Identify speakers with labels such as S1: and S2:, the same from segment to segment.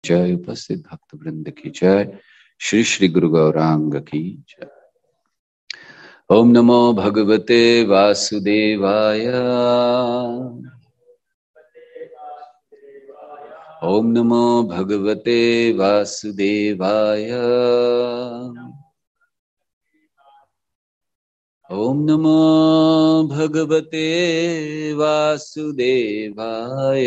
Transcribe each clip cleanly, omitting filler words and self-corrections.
S1: जय। उपस्थित भक्त वृंद की जय। श्री श्री गुरु गौरांग की जय। ओम नमो भगवते वासुदेवाय। ओम नमो भगवते वासुदेवाय। ओम नमो भगवते वासुदेवाय।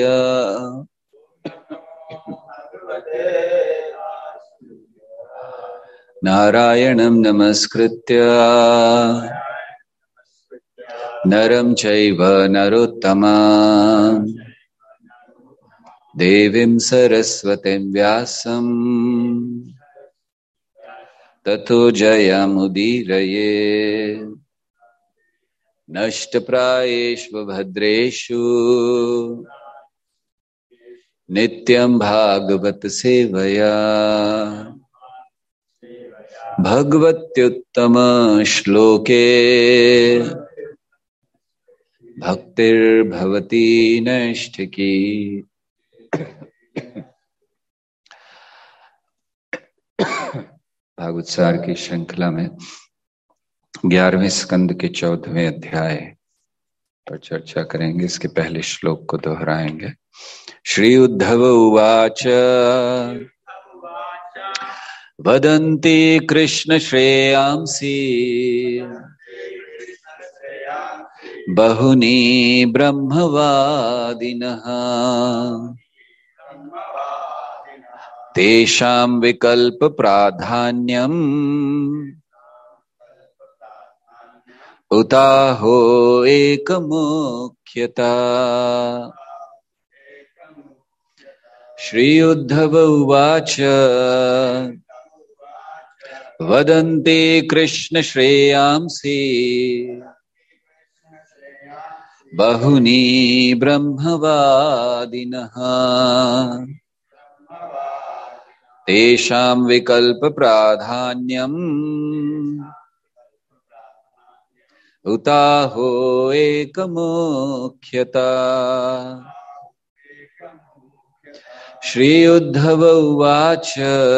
S1: नारायणं नमस्कृत्य नरं चैव नरोत्तमं देवीं सरस्वतीं व्यासं ततो जयमुदीरये। नष्टप्रायेषु भद्रेषु नित्यं भागवत सेवया भगवत्युत्तम श्लोके भक्तिर्भवती नैष्ठिकी। भागवत सार की श्रृंखला में 11वें स्कंद के 14वें अध्याय पर चर्चा करेंगे। इसके पहले श्लोक को दोहराएंगे। श्री उद्धव उवाच वदन्ति कृष्ण श्रेयांसी बहुनी ब्रह्मवादिनः तेषां विकल्प प्राधान्यम् उताहो एकमुख्यता। श्री उद्धव उवाच वदन्ति कृष्ण श्रेयांसी बहुनी ब्रह्मवादिनः तेषां विकल्प प्राधान्यम् उताहो एकमुख्यता। श्री उद्धव उवाच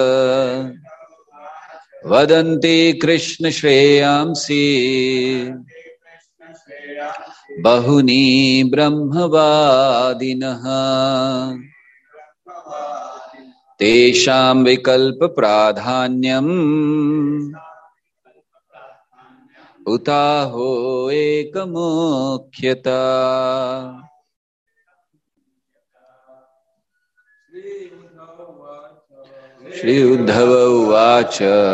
S1: वदन्ति कृष्ण श्रेयांसी बहुनी ब्रह्मवादिनः तेषां विकल्प प्राधान्यम् उताहो एकमुख्यता। श्री उद्धव उवाच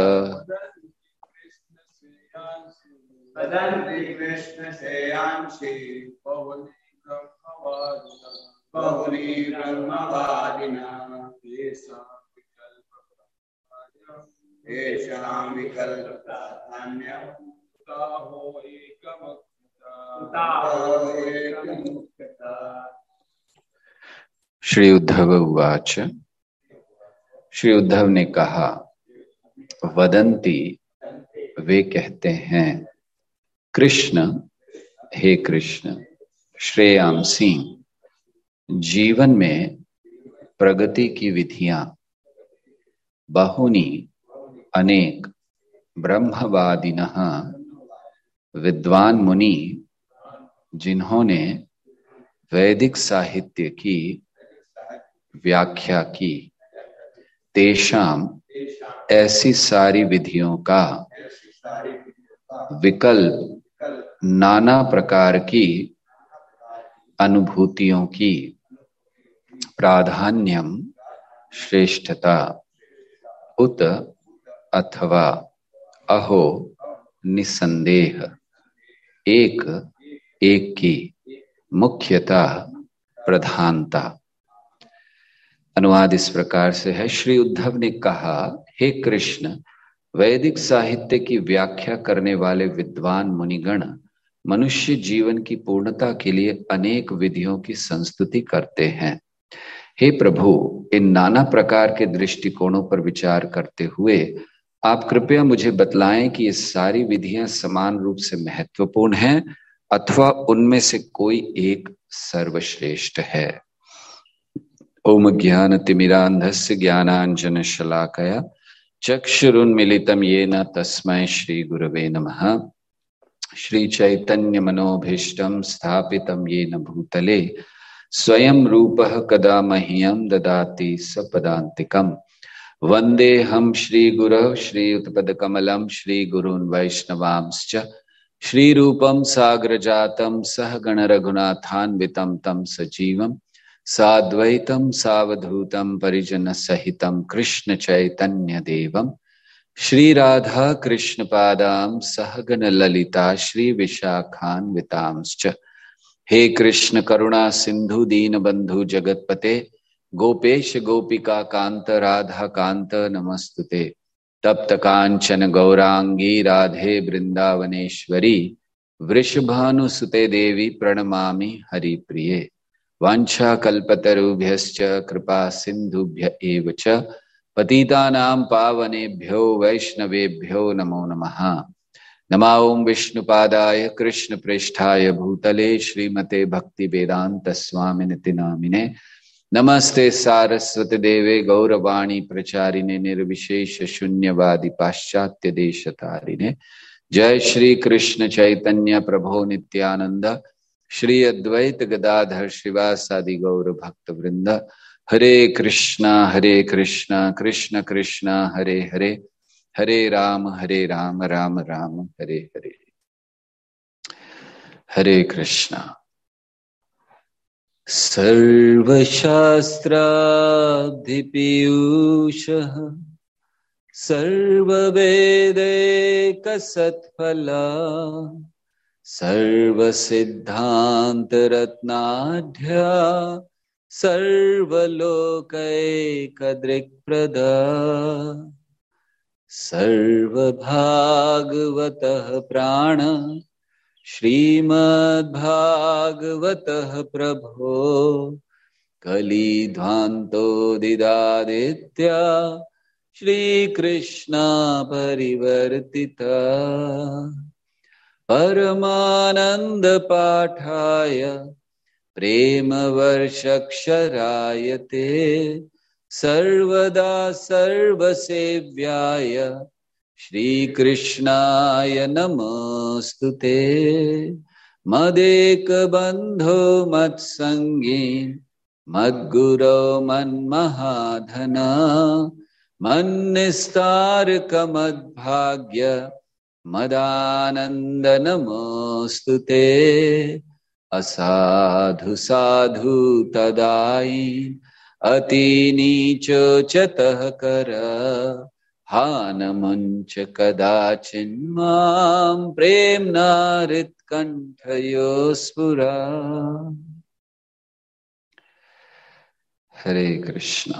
S2: वदन्ति कृष्ण श्रेयांसी बहुनी ब्रह्मवादिनः तेषां विकल्प प्राधान्यम् उताहो एकमुख्यता।
S1: श्री उद्धव उवाच। श्री उद्धव ने कहा वदन्ति वे कहते हैं कृष्ण हे कृष्ण श्रेयांसी जीवन में प्रगति की विधियां बहुनी अनेक ब्रह्मवादिनः विद्वान मुनि जिन्होंने वैदिक साहित्य की व्याख्या की तेषां ऐसी सारी विधियों का विकल्प नाना प्रकार की अनुभूतियों की प्राधान्यम श्रेष्ठता उत अथवा अहो निसंदेह एक एक की मुख्यता प्रधानता। अनुवाद इस प्रकार से है। श्री उद्धव ने कहा हे कृष्ण वैदिक साहित्य की व्याख्या करने वाले विद्वान मुनिगण मनुष्य जीवन की पूर्णता के लिए अनेक विधियों की संस्तुति करते हैं। हे प्रभु इन नाना प्रकार के दृष्टिकोणों पर विचार करते हुए आप कृपया मुझे बतलाएं कि ये सारी विधियां समान रूप से महत्वपूर्ण हैं अथवा उनमें से कोई एक सर्वश्रेष्ठ है। ओम ज्ञानतिमिरान्धस्य ज्ञानाञ्जनशलाकया चक्षुरुन्मिलितं येन तस्मै श्रीगुरवे नमः। श्रीचैतन्यमनोभीष्टं स्थापितं येन भूतले स्वयं रूपः कदा मह्यं ददाति सपदान्तिकम्। वन्देऽहं श्रीगुरौ श्रीयुतपदकमलं श्रीगुरून् वैष्णवांश्च श्रीरूपं साग्रजातं सहगण रघुनाथान्वितं तं सजीवं साद्वैतं सावधूतं परिजन सहितं कृष्ण चैतन्य देवं श्री राधा कृष्ण पादां सहगण ललिता श्री विशाखान्वितांश्च। हे कृष्ण करुणा सिंधु दीनबंधु जगतपते गोपेश गोपिका कांत राधा कांत नमस्तुते। तप्त कांचन गौरांगी राधे वृंदावनेश्वरी वृषभानुसुते देवी प्रणमामि हरिप्रिये। वाञ्छाकल्पतरुभ्यश्च कृपा सिन्धुभ्य एव च पतितानां पावनेभ्यो वैष्णवेभ्यो नमो नमः। नमो ओं विष्णुपादाय कृष्णप्रेष्ठाय भूतले श्रीमते भक्तिवेदांत स्वामिनिति नामिने नमस्ते सारस्वती देवे गौरवाणी प्रचारिणे निर्विशेष शून्यवादी पाश्चात्य देशतारिणे। जय श्री कृष्ण चैतन्य प्रभो नित्यानंद श्री अद्वैत गदाधर श्रीवासादि गौर भक्त वृंद। हरे कृष्णा कृष्ण कृष्णा हरे हरे, हरे राम राम राम हरे हरे। हरे कृष्णा। सर्वशास्त्राब्धिपीयूषः सर्ववेदैकसत्फला सर्वसिद्धान्तरत्नाढ्या सर्वलोकैकदृक्प्रदा सर्वभागवतः प्राण श्रीमद्भागवतः प्रभो कलिध्वान्तो दिदादित्या श्रीकृष्णा परिवर्तिता परमानंद पाठाय प्रेमवर्षक्षराय ते सर्वदा सर्वसेव्याय श्रीकृष्णाय नमोस्तुते। मदेकबन्धो मत्सङ्गी मद्गुरो मन्महाधना मन्निस्तारकमद्भाग्य मदानंद नमोस्तुते। असाधु साधु तदाई अति नीचो चतः कर हानमुंच कदाचिन्मां प्रेम्णा हृत्कण्ठयो स्फुरा। हरे कृष्णा।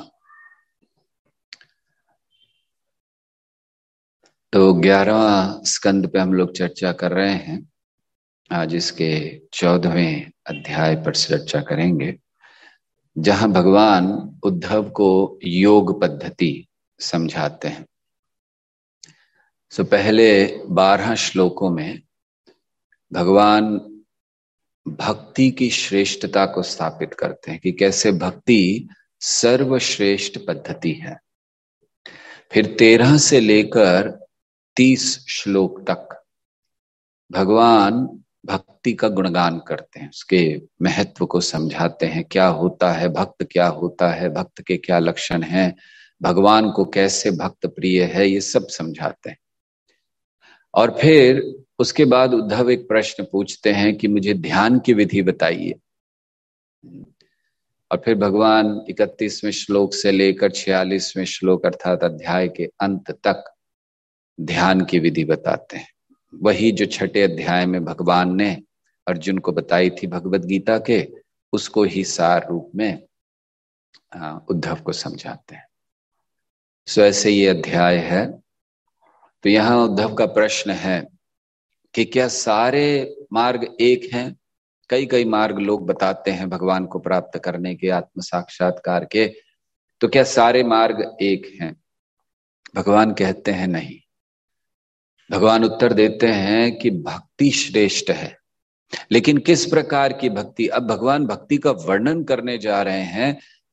S1: तो 11वां स्कंद पे हम लोग चर्चा कर रहे हैं। आज इसके 14वें अध्याय पर चर्चा करेंगे, जहां भगवान उद्धव को योग पद्धति समझाते हैं। सो पहले 12 श्लोकों में भगवान भक्ति की श्रेष्ठता को स्थापित करते हैं कि कैसे भक्ति सर्वश्रेष्ठ पद्धति है। फिर 13 से लेकर 30 श्लोक तक भगवान भक्ति का गुणगान करते हैं, उसके महत्व को समझाते हैं। क्या होता है भक्त, क्या होता है भक्त के क्या लक्षण हैं, भगवान को कैसे भक्त प्रिय है, ये सब समझाते हैं। और फिर उसके बाद उद्धव एक प्रश्न पूछते हैं कि मुझे ध्यान की विधि बताइए। और फिर भगवान 31वें श्लोक से लेकर 46वें श्लोक अर्थात अध्याय के अंत तक ध्यान की विधि बताते हैं। वही जो 6ठे अध्याय में भगवान ने अर्जुन को बताई थी भगवत गीता के, उसको ही सार रूप में उद्धव को समझाते हैं। सो ऐसे ये अध्याय है। तो यहाँ उद्धव का प्रश्न है कि क्या सारे मार्ग एक हैं? कई कई मार्ग लोग बताते हैं भगवान को प्राप्त करने के, आत्म साक्षात्कार के। तो क्या सारे मार्ग एक हैं? भगवान कहते हैं नहीं। भगवान उत्तर देते हैं कि भक्ति श्रेष्ठ है, लेकिन किस प्रकार की भक्ति? अब भगवान भक्ति का वर्णन करने जा रहे हैं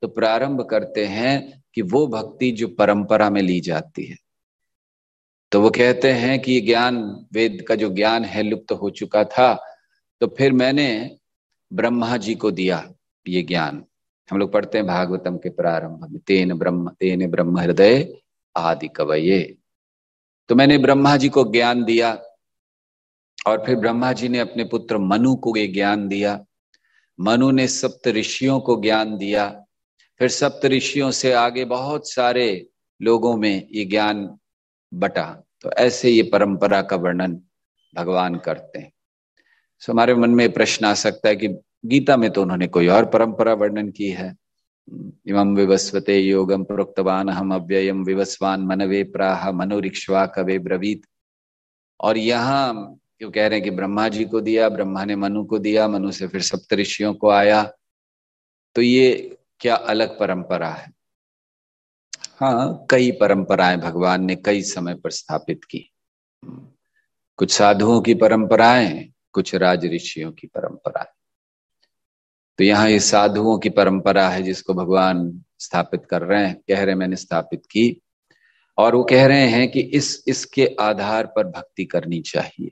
S1: तो प्रारंभ करते हैं कि वो भक्ति जो परंपरा में ली जाती है। तो वो कहते हैं कि ज्ञान, वेद का जो ज्ञान है लुप्त हो चुका था, तो फिर मैंने ब्रह्मा जी को दिया ये ज्ञान। हम लोग पढ़ते हैं भागवतम के प्रारंभ में, तेन ब्रह्म हृदय आदि कवये। तो मैंने ब्रह्मा जी को ज्ञान दिया और फिर ब्रह्मा जी ने अपने पुत्र मनु को ये ज्ञान दिया। मनु ने सप्त ऋषियों को ज्ञान दिया। फिर सप्त ऋषियों से आगे बहुत सारे लोगों में ये ज्ञान बटा। तो ऐसे ये परंपरा का वर्णन भगवान करते हैं। सो हमारे मन में प्रश्न आ सकता है कि गीता में तो उन्होंने कोई और परंपरा वर्णन की है। इमं विवस्वते योगम प्रोक्तवान हम अव्ययम विवस्वान मनवे प्राह मनोरिक्ष्वा कवे ब्रवीत। और यहाँ क्यों कह रहे हैं कि ब्रह्मा जी को दिया, ब्रह्मा ने मनु को दिया, मनु से फिर सप्तऋषियों को आया। तो ये क्या अलग परंपरा है? हाँ, कई परंपराएं भगवान ने कई समय पर स्थापित की। कुछ साधुओं की परंपराएं, कुछ राज ऋषियों की परंपराएं। तो यहाँ ये साधुओं की परंपरा है जिसको भगवान स्थापित कर रहे हैं, कह रहे हैं मैंने स्थापित की। और वो कह रहे हैं कि इसके आधार पर भक्ति करनी चाहिए।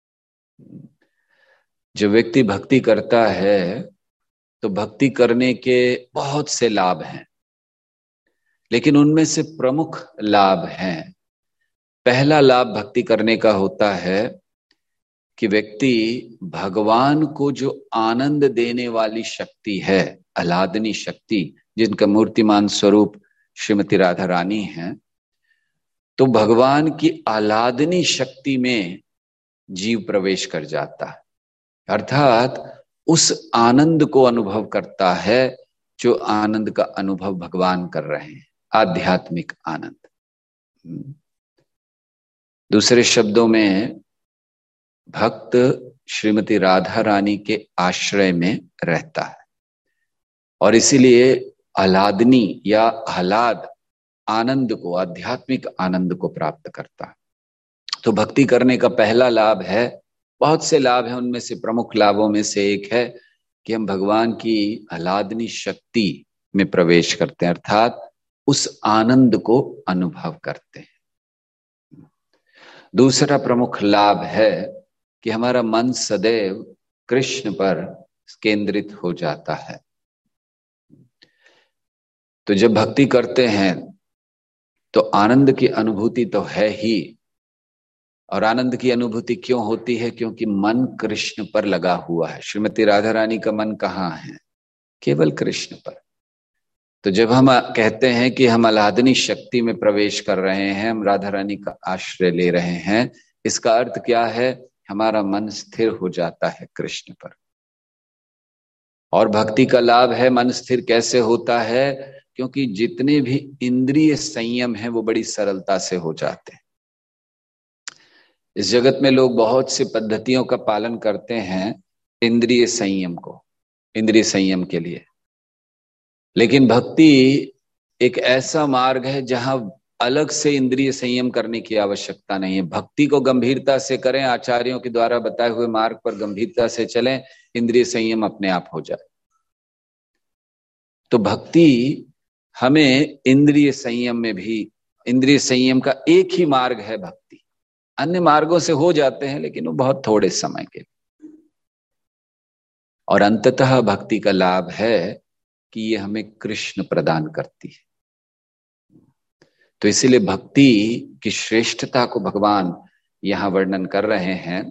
S1: जो व्यक्ति भक्ति करता है तो भक्ति करने के बहुत से लाभ हैं, लेकिन उनमें से प्रमुख लाभ हैं। पहला लाभ भक्ति करने का होता है कि व्यक्ति भगवान को जो आनंद देने वाली शक्ति है, आह्लादनी शक्ति, जिनका मूर्तिमान स्वरूप श्रीमती राधा रानी है, तो भगवान की आह्लादनी शक्ति में जीव प्रवेश कर जाता है। अर्थात उस आनंद को अनुभव करता है जो आनंद का अनुभव भगवान कर रहे हैं, आध्यात्मिक आनंद। दूसरे शब्दों में भक्त श्रीमती राधा रानी के आश्रय में रहता है और इसीलिए आह्लादनी या आह्लाद आनंद को, आध्यात्मिक आनंद को प्राप्त करता है। तो भक्ति करने का पहला लाभ है, बहुत से लाभ हैं, उनमें से प्रमुख लाभों में से एक है कि हम भगवान की आह्लादनी शक्ति में प्रवेश करते हैं, अर्थात उस आनंद को अनुभव करते हैं। दूसरा प्रमुख लाभ है कि हमारा मन सदैव कृष्ण पर केंद्रित हो जाता है। तो जब भक्ति करते हैं तो आनंद की अनुभूति तो है ही, और आनंद की अनुभूति क्यों होती है? क्योंकि मन कृष्ण पर लगा हुआ है। श्रीमती राधा रानी का मन कहाँ है? केवल कृष्ण पर। तो जब हम कहते हैं कि हम आह्लादनी शक्ति में प्रवेश कर रहे हैं, हम राधा रानी का आश्रय ले रहे हैं, इसका अर्थ क्या है? हमारा मन स्थिर हो जाता है कृष्ण पर। और भक्ति का लाभ है, मन स्थिर कैसे होता है? क्योंकि जितने भी इंद्रिय संयम है वो बड़ी सरलता से हो जाते हैं। इस जगत में लोग बहुत सी पद्धतियों का पालन करते हैं इंद्रिय संयम को, इंद्रिय संयम के लिए, लेकिन भक्ति एक ऐसा मार्ग है जहां अलग से इंद्रिय संयम करने की आवश्यकता नहीं है। भक्ति को गंभीरता से करें, आचार्यों के द्वारा बताए हुए मार्ग पर गंभीरता से चलें, इंद्रिय संयम अपने आप हो जाए। तो भक्ति हमें इंद्रिय संयम में भी, इंद्रिय संयम का एक ही मार्ग है भक्ति। अन्य मार्गों से हो जाते हैं लेकिन वो बहुत थोड़े समय के लिए। और अंततः भक्ति का लाभ है कि ये हमें कृष्ण प्रदान करती है। तो इसीलिए भक्ति की श्रेष्ठता को भगवान यहां वर्णन कर रहे हैं।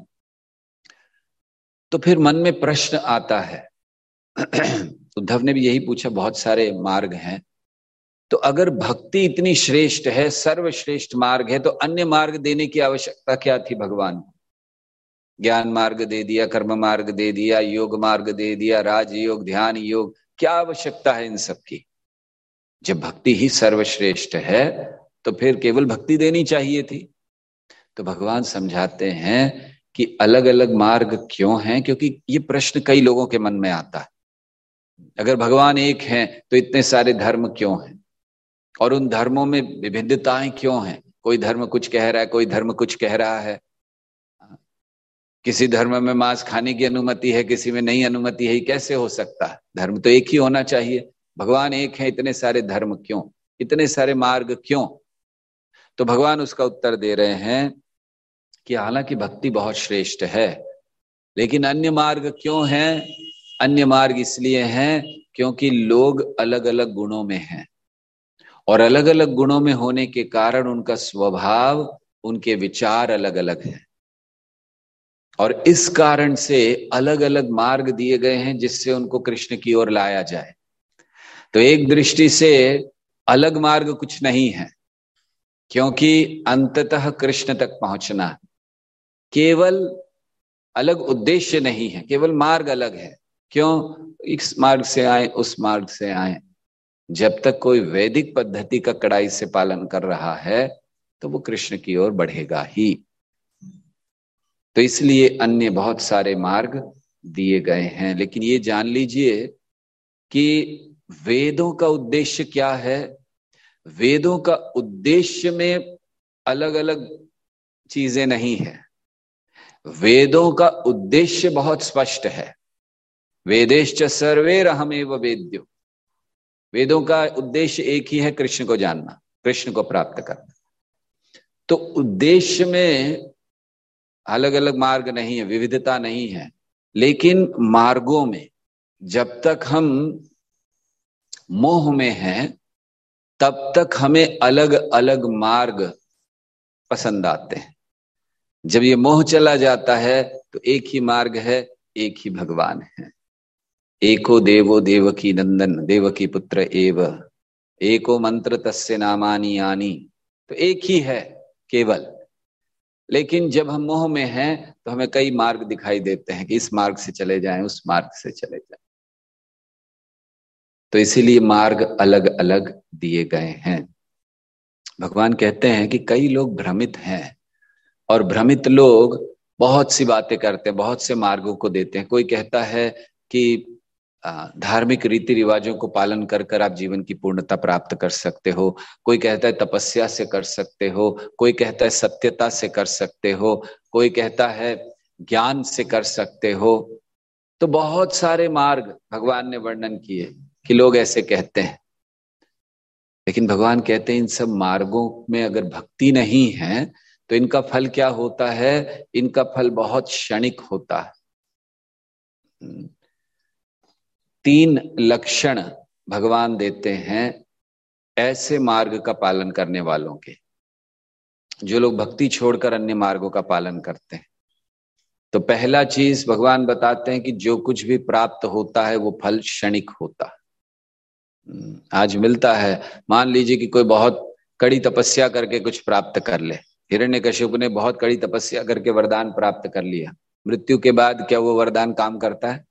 S1: तो फिर मन में प्रश्न आता है, उद्धव ने भी यही पूछा, बहुत सारे मार्ग हैं, तो अगर भक्ति इतनी श्रेष्ठ है, सर्वश्रेष्ठ मार्ग है, तो अन्य मार्ग देने की आवश्यकता क्या थी भगवान को? ज्ञान मार्ग दे दिया, कर्म मार्ग दे दिया, योग मार्ग दे दिया, राजयोग, ध्यान योग, क्या आवश्यकता है इन सब की? जब भक्ति ही सर्वश्रेष्ठ है तो फिर केवल भक्ति देनी चाहिए थी। तो भगवान समझाते हैं कि अलग अलग मार्ग क्यों हैं, क्योंकि ये प्रश्न कई लोगों के मन में आता है। अगर भगवान एक हैं तो इतने सारे धर्म क्यों हैं, और उन धर्मों में विभिन्नताएं क्यों हैं? कोई धर्म कुछ कह रहा है, कोई धर्म कुछ कह रहा है। किसी धर्म में मांस खाने की अनुमति है, किसी में नहीं अनुमति है, कैसे हो सकता है? धर्म तो एक ही होना चाहिए। भगवान एक है, इतने सारे धर्म क्यों, इतने सारे मार्ग क्यों? तो भगवान उसका उत्तर दे रहे हैं कि हालांकि भक्ति बहुत श्रेष्ठ है, लेकिन अन्य मार्ग क्यों हैं? अन्य मार्ग इसलिए हैं क्योंकि लोग अलग अलग गुणों में हैं, और अलग अलग गुणों में होने के कारण उनका स्वभाव, उनके विचार अलग अलग हैं, और इस कारण से अलग अलग मार्ग दिए गए हैं जिससे उनको कृष्ण की ओर लाया जाए। तो एक दृष्टि से अलग मार्ग कुछ नहीं है, क्योंकि अंततः कृष्ण तक पहुंचना केवल अलग उद्देश्य नहीं है, केवल मार्ग अलग है। क्यों? इस मार्ग से आए, उस मार्ग से आए, जब तक कोई वैदिक पद्धति का कड़ाई से पालन कर रहा है तो वो कृष्ण की ओर बढ़ेगा ही। तो इसलिए अन्य बहुत सारे मार्ग दिए गए हैं, लेकिन ये जान लीजिए कि वेदों का उद्देश्य क्या है। वेदों का उद्देश्य में अलग अलग चीजें नहीं है, वेदों का उद्देश्य बहुत स्पष्ट है। वेदेश्च सर्वैरहमेव वेद्यो, वेदों का उद्देश्य एक ही है, कृष्ण को जानना, कृष्ण को प्राप्त करना। तो उद्देश्य में अलग अलग मार्ग नहीं है, विविधता नहीं है, लेकिन मार्गों में जब तक हम मोह में हैं तब तक हमें अलग अलग मार्ग पसंद आते हैं। जब ये मोह चला जाता है तो एक ही मार्ग है, एक ही भगवान है। एको देवो देवकी नंदन देवकी पुत्र एव, एको मंत्र तस्य नामानि यानि। तो एक ही है केवल, लेकिन जब हम मोह में हैं तो हमें कई मार्ग दिखाई देते हैं कि इस मार्ग से चले जाएं, उस मार्ग से चले जाएं। तो इसीलिए मार्ग अलग अलग दिए गए हैं। भगवान कहते हैं कि कई लोग भ्रमित हैं, और भ्रमित लोग बहुत सी बातें करते हैं, बहुत से मार्गों को देते हैं। कोई कहता है कि धार्मिक रीति रिवाजों को पालन कर कर आप जीवन की पूर्णता प्राप्त कर सकते हो, कोई कहता है तपस्या से कर सकते हो, कोई कहता है सत्यता से कर सकते हो, कोई कहता है ज्ञान से कर सकते हो। तो बहुत सारे मार्ग भगवान ने वर्णन किए कि लोग ऐसे कहते हैं, लेकिन भगवान कहते हैं इन सब मार्गों में अगर भक्ति नहीं है तो इनका फल क्या होता है? इनका फल बहुत क्षणिक होता है। 3 लक्षण भगवान देते हैं ऐसे मार्ग का पालन करने वालों के, जो लोग भक्ति छोड़कर अन्य मार्गों का पालन करते हैं। तो पहला चीज भगवान बताते हैं कि जो कुछ भी प्राप्त होता है वो फल क्षणिक होता है। आज मिलता है, मान लीजिए कि कोई बहुत कड़ी तपस्या करके कुछ प्राप्त कर ले। हिरण्यकशिपु ने बहुत कड़ी तपस्या करके वरदान प्राप्त कर लिया, मृत्यु के बाद क्या वो वरदान काम करता है?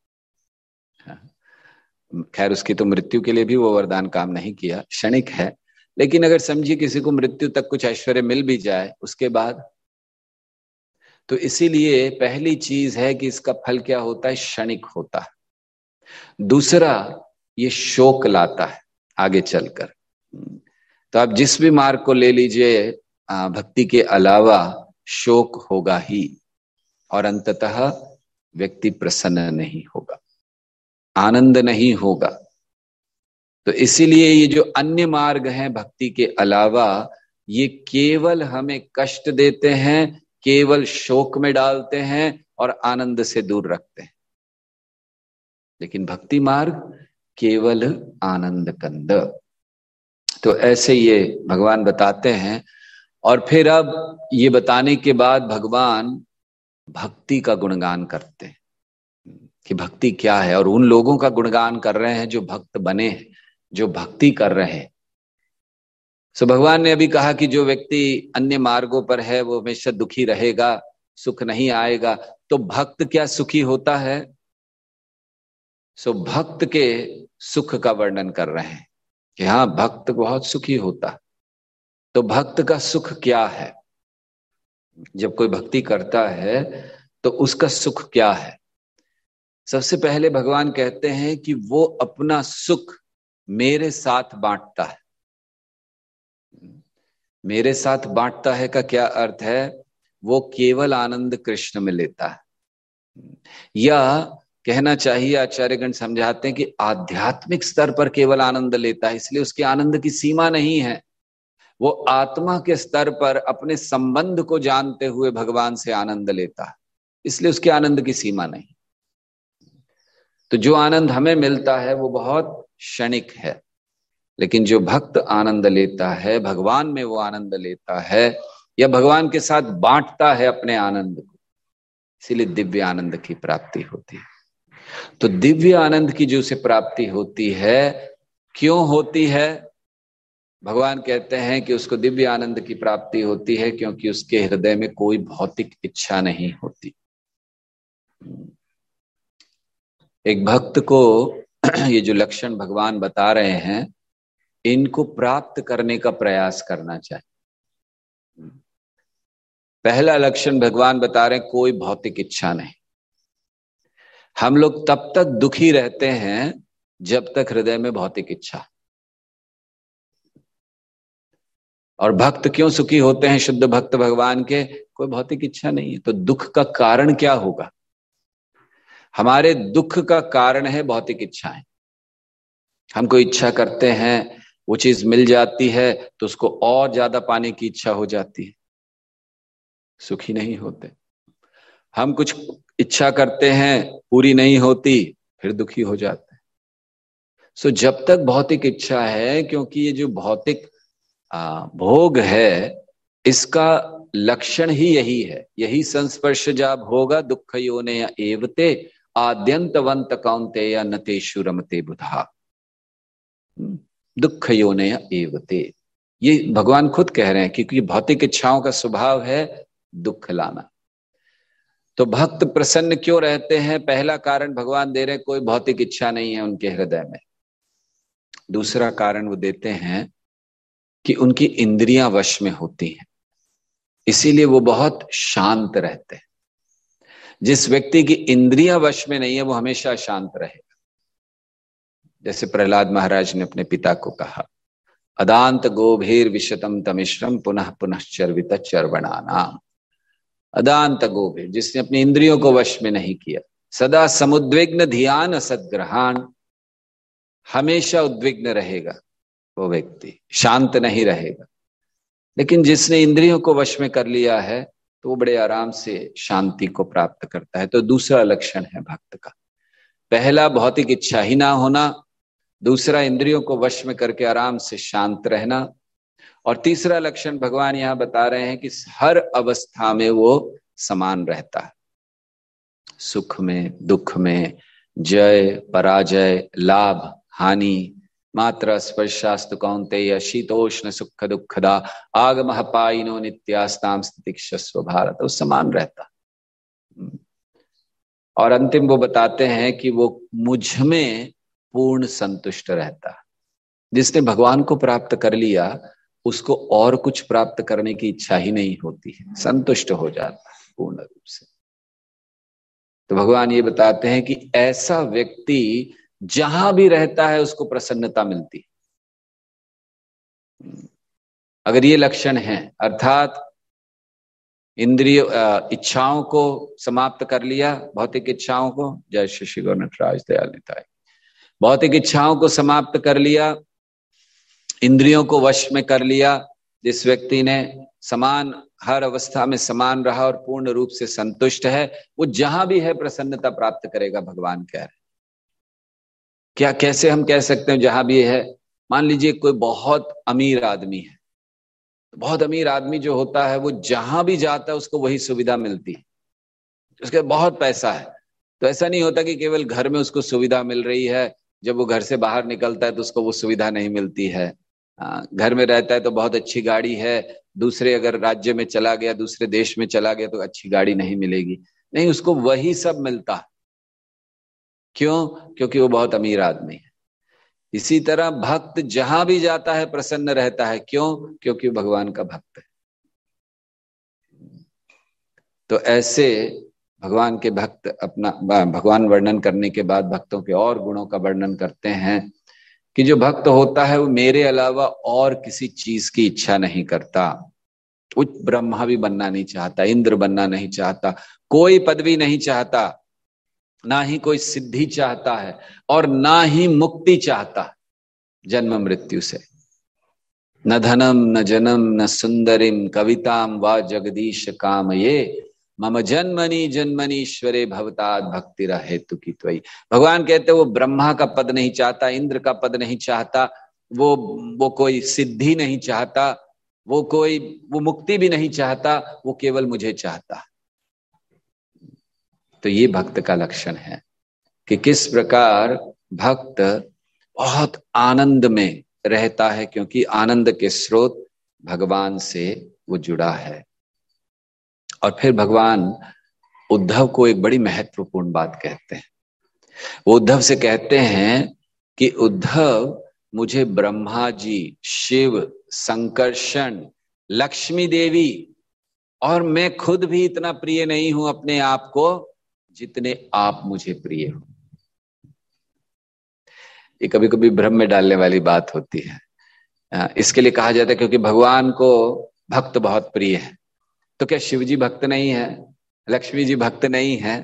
S1: खैर उसकी तो मृत्यु के लिए भी वो वरदान काम नहीं किया, क्षणिक है। लेकिन अगर समझिए किसी को मृत्यु तक कुछ ऐश्वर्य मिल भी जाए उसके बाद, तो इसीलिए पहली चीज है कि इसका फल क्या होता है? क्षणिक होता है। दूसरा, ये शोक लाता है आगे चलकर। तो आप जिस भी मार्ग को ले लीजिए, भक्ति के अलावा शोक होगा ही, और अंततः व्यक्ति प्रसन्न नहीं होगा, आनंद नहीं होगा। तो इसीलिए ये जो अन्य मार्ग हैं भक्ति के अलावा, ये केवल हमें कष्ट देते हैं, केवल शोक में डालते हैं और आनंद से दूर रखते हैं। लेकिन भक्ति मार्ग केवल आनंद कंद। तो ऐसे ये भगवान बताते हैं। और फिर अब ये बताने के बाद भगवान भक्ति का गुणगान करते हैं कि भक्ति क्या है, और उन लोगों का गुणगान कर रहे हैं जो भक्त बने हैं, जो भक्ति कर रहे हैं। सो भगवान ने अभी कहा कि जो व्यक्ति अन्य मार्गों पर है वो हमेशा दुखी रहेगा, सुख नहीं आएगा। तो भक्त क्या सुखी होता है? सो भक्त के सुख का वर्णन कर रहे हैं कि हाँ, भक्त बहुत सुखी होता है। तो भक्त का सुख क्या है? जब कोई भक्ति करता है तो उसका सुख क्या है? सबसे पहले भगवान कहते हैं कि वो अपना सुख मेरे साथ बांटता है। मेरे साथ बांटता है का क्या अर्थ है? वो केवल आनंद कृष्ण में लेता है, या कहना चाहिए, आचार्यगण समझाते हैं कि आध्यात्मिक स्तर पर केवल आनंद लेता है, इसलिए उसके आनंद की सीमा नहीं है। वो आत्मा के स्तर पर अपने संबंध को जानते हुए भगवान से आनंद लेता है, इसलिए उसके आनंद की सीमा नहीं। तो जो आनंद हमें मिलता है वो बहुत क्षणिक है, लेकिन जो भक्त आनंद लेता है, भगवान में वो आनंद लेता है या भगवान के साथ बांटता है अपने आनंद को, इसीलिए दिव्य आनंद की प्राप्ति होती है। तो दिव्य आनंद की जो उसे प्राप्ति होती है, क्यों होती है? भगवान कहते हैं कि उसको दिव्य आनंद की प्राप्ति होती है क्योंकि उसके हृदय में कोई भौतिक इच्छा नहीं होती। एक भक्त को ये जो लक्षण भगवान बता रहे हैं, इनको प्राप्त करने का प्रयास करना चाहिए। पहला लक्षण भगवान बता रहे हैं, कोई भौतिक इच्छा नहीं। हम लोग तब तक दुखी रहते हैं जब तक हृदय में भौतिक इच्छा। और भक्त क्यों सुखी होते हैं? शुद्ध भक्त भगवान के, कोई भौतिक इच्छा नहीं है। तो दुख का कारण क्या होगा? हमारे दुख का कारण है भौतिक इच्छाएं। हम कोई इच्छा करते हैं, वो चीज मिल जाती है तो उसको और ज्यादा पाने की इच्छा हो जाती है, सुखी नहीं होते। हम कुछ इच्छा करते हैं, पूरी नहीं होती, फिर दुखी हो जाते हैं। सो जब तक भौतिक इच्छा है, क्योंकि ये जो भौतिक भोग है, इसका लक्षण ही यही है। यही संस्पर्श जब होगा दुख योने एवते आद्यंतवंत कौन्तेय नतेषु रमते बुधा। दुख योने एवते, ये भगवान खुद कह रहे हैं, क्योंकि भौतिक इच्छाओं का स्वभाव है दुख लाना। तो भक्त प्रसन्न क्यों रहते हैं? पहला कारण भगवान दे रहे हैं, कोई भौतिक इच्छा नहीं है उनके हृदय में। दूसरा कारण वो देते हैं कि उनकी इंद्रियां वश में होती हैं, इसीलिए वो बहुत शांत रहते हैं। जिस व्यक्ति की इंद्रियां वश में नहीं है वो हमेशा शांत रहेगा। जैसे प्रहलाद महाराज ने अपने पिता को कहा, अदांत गोभीर विशतम तमिश्रम पुनः पुनः चर्वित चर्वणानाम। अदांत गोभीर, जिसने अपनी इंद्रियों को वश में नहीं किया, सदा समुद्विग्न ध्यान असद्ग्रहाण, हमेशा उद्विग्न रहेगा वो व्यक्ति, शांत नहीं रहेगा। लेकिन जिसने इंद्रियों को वश में कर लिया है तो वो बड़े आराम से शांति को प्राप्त करता है। तो दूसरा लक्षण है भक्त का, पहला भौतिक इच्छा ही ना होना, दूसरा इंद्रियों को वश में करके आराम से शांत रहना, और तीसरा लक्षण भगवान यहां बता रहे हैं कि हर अवस्था में वो समान रहता है। सुख में, दुख में, जय पराजय, लाभ हानि, मात्र स्पर्शास्तु कौन्तेय शीतोष्ण सुख दुखदा आगमः पायिनो नित्यास्ताम स्थितिक्षस्व भारत, वो समान रहता। और अंतिम वो बताते हैं कि वो मुझ में पूर्ण संतुष्ट रहता। जिसने भगवान को प्राप्त कर लिया उसको और कुछ प्राप्त करने की इच्छा ही नहीं होती है, संतुष्ट हो जाता है पूर्ण रूप से। तो भगवान ये बताते हैं कि ऐसा व्यक्ति जहां भी रहता है उसको प्रसन्नता मिलती है। अगर ये लक्षण है, अर्थात इंद्रिय इच्छाओं को समाप्त कर लिया, भौतिक इच्छाओं को, जय श्री गौर नटराज दयाल निताय, भौतिक इच्छाओं को समाप्त कर लिया, इंद्रियों को वश में कर लिया, जिस व्यक्ति ने समान, हर अवस्था में समान रहा और पूर्ण रूप से संतुष्ट है, वो जहां भी है प्रसन्नता प्राप्त करेगा। भगवान कह रहे क्या, कैसे हम कह सकते हैं जहां भी है? मान लीजिए कोई बहुत अमीर आदमी है, बहुत अमीर आदमी जो होता है वो जहां भी जाता है उसको वही सुविधा मिलती है, उसके बहुत पैसा है। तो ऐसा नहीं होता कि केवल घर में उसको सुविधा मिल रही है, जब वो घर से बाहर निकलता है तो उसको वो सुविधा नहीं मिलती है। घर में रहता है तो बहुत अच्छी गाड़ी है, दूसरे अगर राज्य में चला गया, दूसरे देश में चला गया तो अच्छी गाड़ी नहीं मिलेगी, नहीं, उसको वही सब मिलता है। क्यों? क्योंकि वो बहुत अमीर आदमी है। इसी तरह भक्त जहां भी जाता है प्रसन्न रहता है। क्यों? क्योंकि भगवान का भक्त है। तो ऐसे भगवान के भक्त अपना भगवान वर्णन करने के बाद भक्तों के और गुणों का वर्णन करते हैं कि जो भक्त होता है वो मेरे अलावा और किसी चीज की इच्छा नहीं करता। वो ब्रह्मा भी बनना नहीं चाहता, इंद्र बनना नहीं चाहता, कोई पदवी नहीं चाहता, ना ही कोई सिद्धि चाहता है और ना ही मुक्ति चाहता है जन्म मृत्यु से। न धनम न जनम न सुंदरिम कविताम व जगदीश काम ये मम जन्मनि जन्मनीश्वरे भवताद भक्ति हेतु की त्वयि। भगवान कहते वो ब्रह्मा का पद नहीं चाहता, इंद्र का पद नहीं चाहता, वो कोई सिद्धि नहीं चाहता, वो मुक्ति भी नहीं चाहता, वो केवल मुझे चाहता। तो ये भक्त का लक्षण है कि किस प्रकार भक्त बहुत आनंद में रहता है, क्योंकि आनंद के स्रोत भगवान से वो जुड़ा है। और फिर भगवान उद्धव को एक बड़ी महत्वपूर्ण बात कहते हैं। वो उद्धव से कहते हैं कि उद्धव, मुझे ब्रह्मा जी, शिव, संकर्षण, लक्ष्मी देवी और मैं खुद भी इतना प्रिय नहीं हूं अपने आप को जितने आप मुझे प्रिय हो। ये कभी कभी भ्रम में डालने वाली बात होती है। इसके लिए कहा जाता है क्योंकि भगवान को भक्त बहुत प्रिय है। तो क्या शिव जी भक्त नहीं है, लक्ष्मी जी भक्त नहीं है?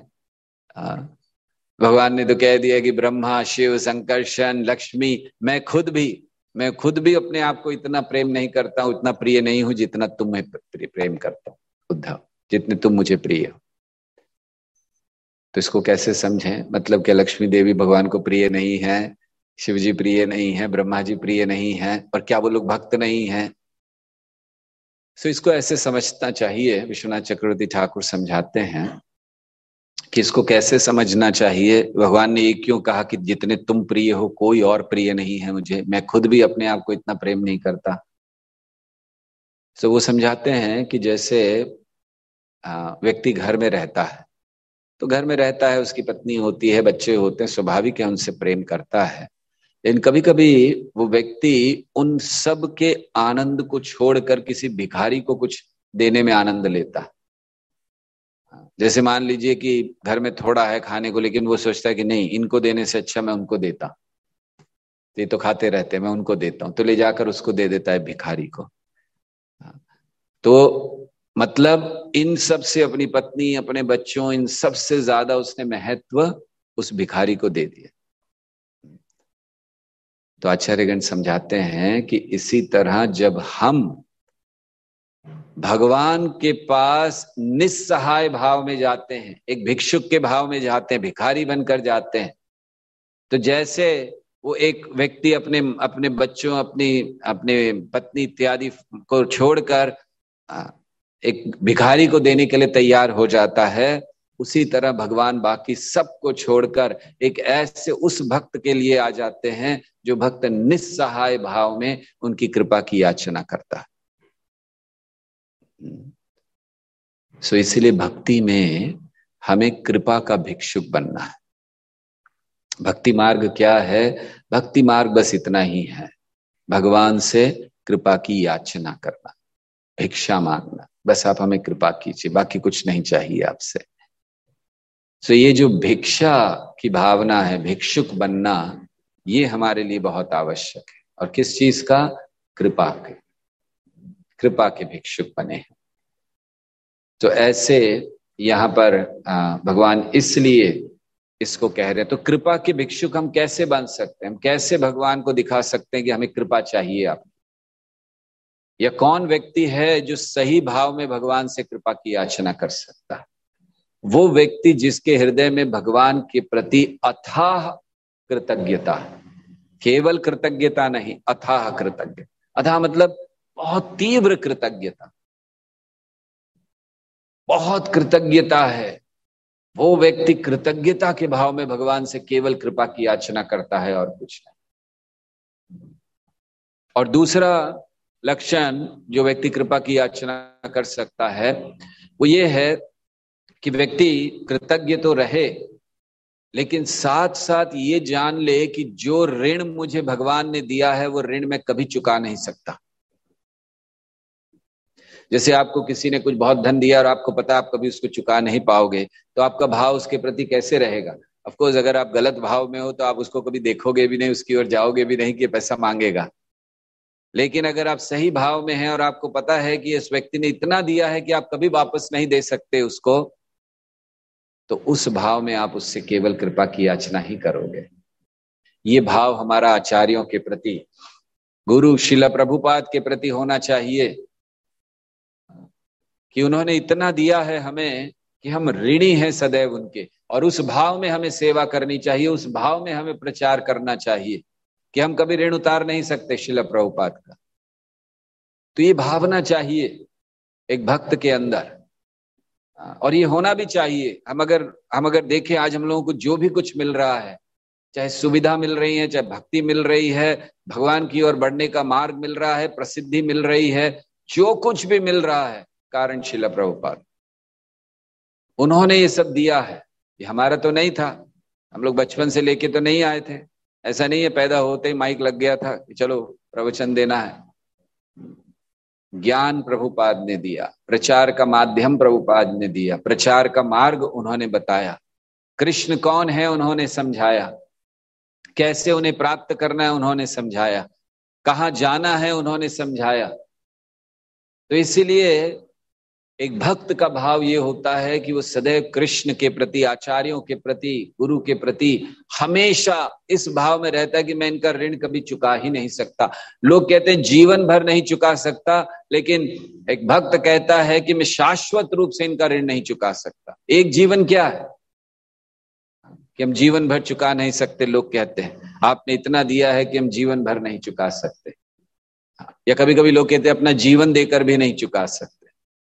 S1: भगवान ने तो कह दिया कि ब्रह्मा, शिव, संकर्षण, लक्ष्मी, मैं खुद भी अपने आप को इतना प्रेम नहीं करता हूं, इतना प्रिय नहीं हूं जितना तुम्हें प्रेम करता हूं उद्धव, जितने तुम मुझे प्रिय हो। तो इसको कैसे समझें? मतलब क्या लक्ष्मी देवी भगवान को प्रिय नहीं है, शिव जी प्रिय नहीं है, ब्रह्मा जी प्रिय नहीं है, और क्या वो लोग भक्त नहीं हैं? तो इसको ऐसे समझना चाहिए। विश्वनाथ चक्रवर्ती ठाकुर समझाते हैं कि इसको कैसे समझना चाहिए। भगवान ने ये क्यों कहा कि जितने तुम प्रिय हो कोई और प्रिय नहीं है मुझे, मैं खुद भी अपने आप को इतना प्रेम नहीं करता। तो वो समझाते हैं कि जैसे व्यक्ति घर में रहता है, तो घर में रहता है, उसकी पत्नी होती है, बच्चे होते हैं, स्वाभाविक है उनसे प्रेम करता है। लेकिन कभी कभी वो व्यक्ति उन सब के आनंद को छोड़कर किसी भिखारी को कुछ देने में आनंद लेता है। जैसे मान लीजिए कि घर में थोड़ा है खाने को, लेकिन वो सोचता है कि नहीं, इनको देने से अच्छा मैं उनको देता, ये तो खाते रहते हैं, मैं उनको देता हूं, तो ले जाकर उसको दे देता है भिखारी को। तो मतलब इन सब से अपनी पत्नी, अपने बच्चों, इन सब से ज्यादा उसने महत्व उस भिखारी को दे दिया। तो आचार्यगण समझाते हैं कि इसी तरह जब हम भगवान के पास निस्सहाय भाव में जाते हैं, एक भिक्षुक के भाव में जाते हैं, भिखारी बनकर जाते हैं, तो जैसे वो एक व्यक्ति अपने अपने बच्चों, अपने पत्नी इत्यादि को छोड़कर एक भिखारी को देने के लिए तैयार हो जाता है, उसी तरह भगवान बाकी सबको छोड़कर एक ऐसे उस भक्त के लिए आ जाते हैं जो भक्त निस्सहाय भाव में उनकी कृपा की याचना करता है। सो इसीलिए भक्ति में हमें कृपा का भिक्षुक बनना है। भक्ति मार्ग क्या है? भक्ति मार्ग बस इतना ही है, भगवान से कृपा की याचना करना, भिक्षा मांगना, बस आप हमें कृपा कीजिए, बाकी कुछ नहीं चाहिए आपसे। तो ये जो भिक्षा की भावना है, भिक्षुक बनना, ये हमारे लिए बहुत आवश्यक है। और किस चीज का? कृपा के भिक्षुक बने हैं। तो ऐसे यहाँ पर भगवान इसलिए इसको कह रहे हैं। तो कृपा के भिक्षुक हम कैसे बन सकते हैं? हम कैसे भगवान को दिखा सकते हैं कि हमें कृपा चाहिए आप? या कौन व्यक्ति है जो सही भाव में भगवान से कृपा की याचना कर सकता है? वो व्यक्ति जिसके हृदय में भगवान के प्रति अथाह कृतज्ञता है। केवल कृतज्ञता नहीं, अथाह कृतज्ञता। अथाह मतलब बहुत तीव्र कृतज्ञता, बहुत कृतज्ञता है। वो व्यक्ति कृतज्ञता के भाव में भगवान से केवल कृपा की याचना करता है और कुछ नहीं। और दूसरा लक्षण जो व्यक्ति कृपा की याचना कर सकता है वो ये है कि व्यक्ति कृतज्ञ तो रहे, लेकिन साथ साथ ये जान ले कि जो ऋण मुझे भगवान ने दिया है वो ऋण मैं कभी चुका नहीं सकता। जैसे आपको किसी ने कुछ बहुत धन दिया और आपको पता आप कभी उसको चुका नहीं पाओगे, तो आपका भाव उसके प्रति कैसे रहेगा? ऑफ कोर्स अगर आप गलत भाव में हो तो आप उसको कभी देखोगे भी नहीं, उसकी ओर जाओगे भी नहीं कि पैसा मांगेगा। लेकिन अगर आप सही भाव में हैं और आपको पता है कि इस व्यक्ति ने इतना दिया है कि आप कभी वापस नहीं दे सकते उसको, तो उस भाव में आप उससे केवल कृपा की याचना ही करोगे। ये भाव हमारा आचार्यों के प्रति, गुरु श्रील प्रभुपाद के प्रति होना चाहिए कि उन्होंने इतना दिया है हमें कि हम ऋणी हैं सदैव उनके, और उस भाव में हमें सेवा करनी चाहिए, उस भाव में हमें प्रचार करना चाहिए कि हम कभी ऋण उतार नहीं सकते श्रील प्रभुपाद का। तो ये भावना चाहिए एक भक्त के अंदर, और ये होना भी चाहिए। हम अगर देखें आज हम लोगों को जो भी कुछ मिल रहा है, चाहे सुविधा मिल रही है, चाहे भक्ति मिल रही है, भगवान की ओर बढ़ने का मार्ग मिल रहा है, प्रसिद्धि मिल रही है, जो कुछ भी मिल रहा है, कारण श्रील प्रभुपाद, उन्होंने ये सब दिया है। ये हमारा तो नहीं था, हम लोग बचपन से लेके तो नहीं आए थे। ऐसा नहीं है पैदा होते ही माइक लग गया था कि चलो प्रवचन देना है। ज्ञान प्रभुपाद ने दिया, प्रचार का माध्यम प्रभुपाद ने दिया, प्रचार का मार्ग उन्होंने बताया, कृष्ण कौन है उन्होंने समझाया, कैसे उन्हें प्राप्त करना है उन्होंने समझाया, कहाँ जाना है उन्होंने समझाया। तो इसीलिए एक भक्त का भाव ये होता है कि वो सदैव कृष्ण के प्रति, आचार्यों के प्रति, गुरु के प्रति हमेशा इस भाव में रहता है कि मैं इनका ऋण कभी चुका ही नहीं सकता। लोग कहते हैं जीवन भर नहीं चुका सकता, लेकिन एक भक्त कहता है कि मैं शाश्वत रूप से इनका ऋण नहीं चुका सकता। एक जीवन क्या है कि हम जीवन भर चुका नहीं सकते। लोग कहते हैं आपने इतना दिया है कि हम जीवन भर नहीं चुका सकते, या कभी कभी लोग कहते हैं अपना जीवन देकर भी नहीं चुका सकते।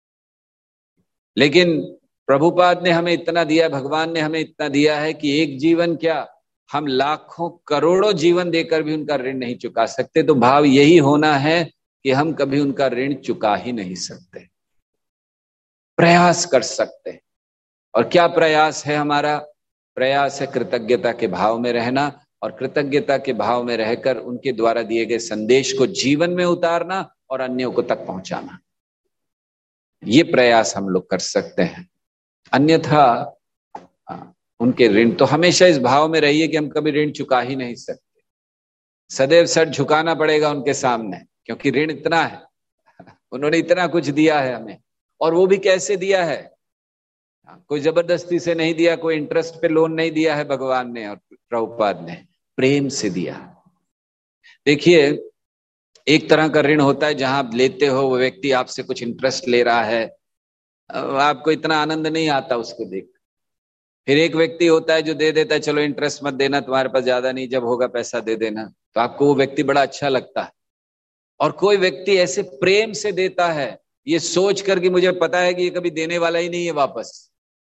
S1: लेकिन प्रभुपाद ने हमें इतना दिया, भगवान ने हमें इतना दिया है कि एक जीवन क्या, हम लाखों करोड़ों जीवन देकर भी उनका ऋण नहीं चुका सकते। तो भाव यही होना है कि हम कभी उनका ऋण चुका ही नहीं सकते, प्रयास कर सकते। और क्या प्रयास है हमारा? प्रयास है कृतज्ञता के भाव में रहना, और कृतज्ञता के भाव में रहकर उनके द्वारा दिए गए संदेश को जीवन में उतारना और अन्यों को तक पहुंचाना। ये प्रयास हम लोग कर सकते हैं। अन्यथा उनके ऋण, तो हमेशा इस भाव में रहिए कि हम कभी ऋण चुका ही नहीं सकते। सदैव सर झुकाना पड़ेगा उनके सामने, क्योंकि ऋण इतना है, उन्होंने इतना कुछ दिया है हमें। और वो भी कैसे दिया है? कोई जबरदस्ती से नहीं दिया, कोई इंटरेस्ट पे लोन नहीं दिया है भगवान ने और प्रभुपाद ने, प्रेम से दिया। देखिए, एक तरह का ऋण होता है जहां आप लेते हो, वो व्यक्ति आपसे कुछ इंटरेस्ट ले रहा है, आपको इतना आनंद नहीं आता उसको देख। फिर एक व्यक्ति होता है जो दे देता है, चलो इंटरेस्ट मत देना, तुम्हारे पास ज्यादा नहीं, जब होगा पैसा दे देना, तो आपको वो व्यक्ति बड़ा अच्छा लगता है। और कोई व्यक्ति ऐसे प्रेम से देता है, ये सोच कर कि मुझे पता है कि ये कभी देने वाला ही नहीं है वापस,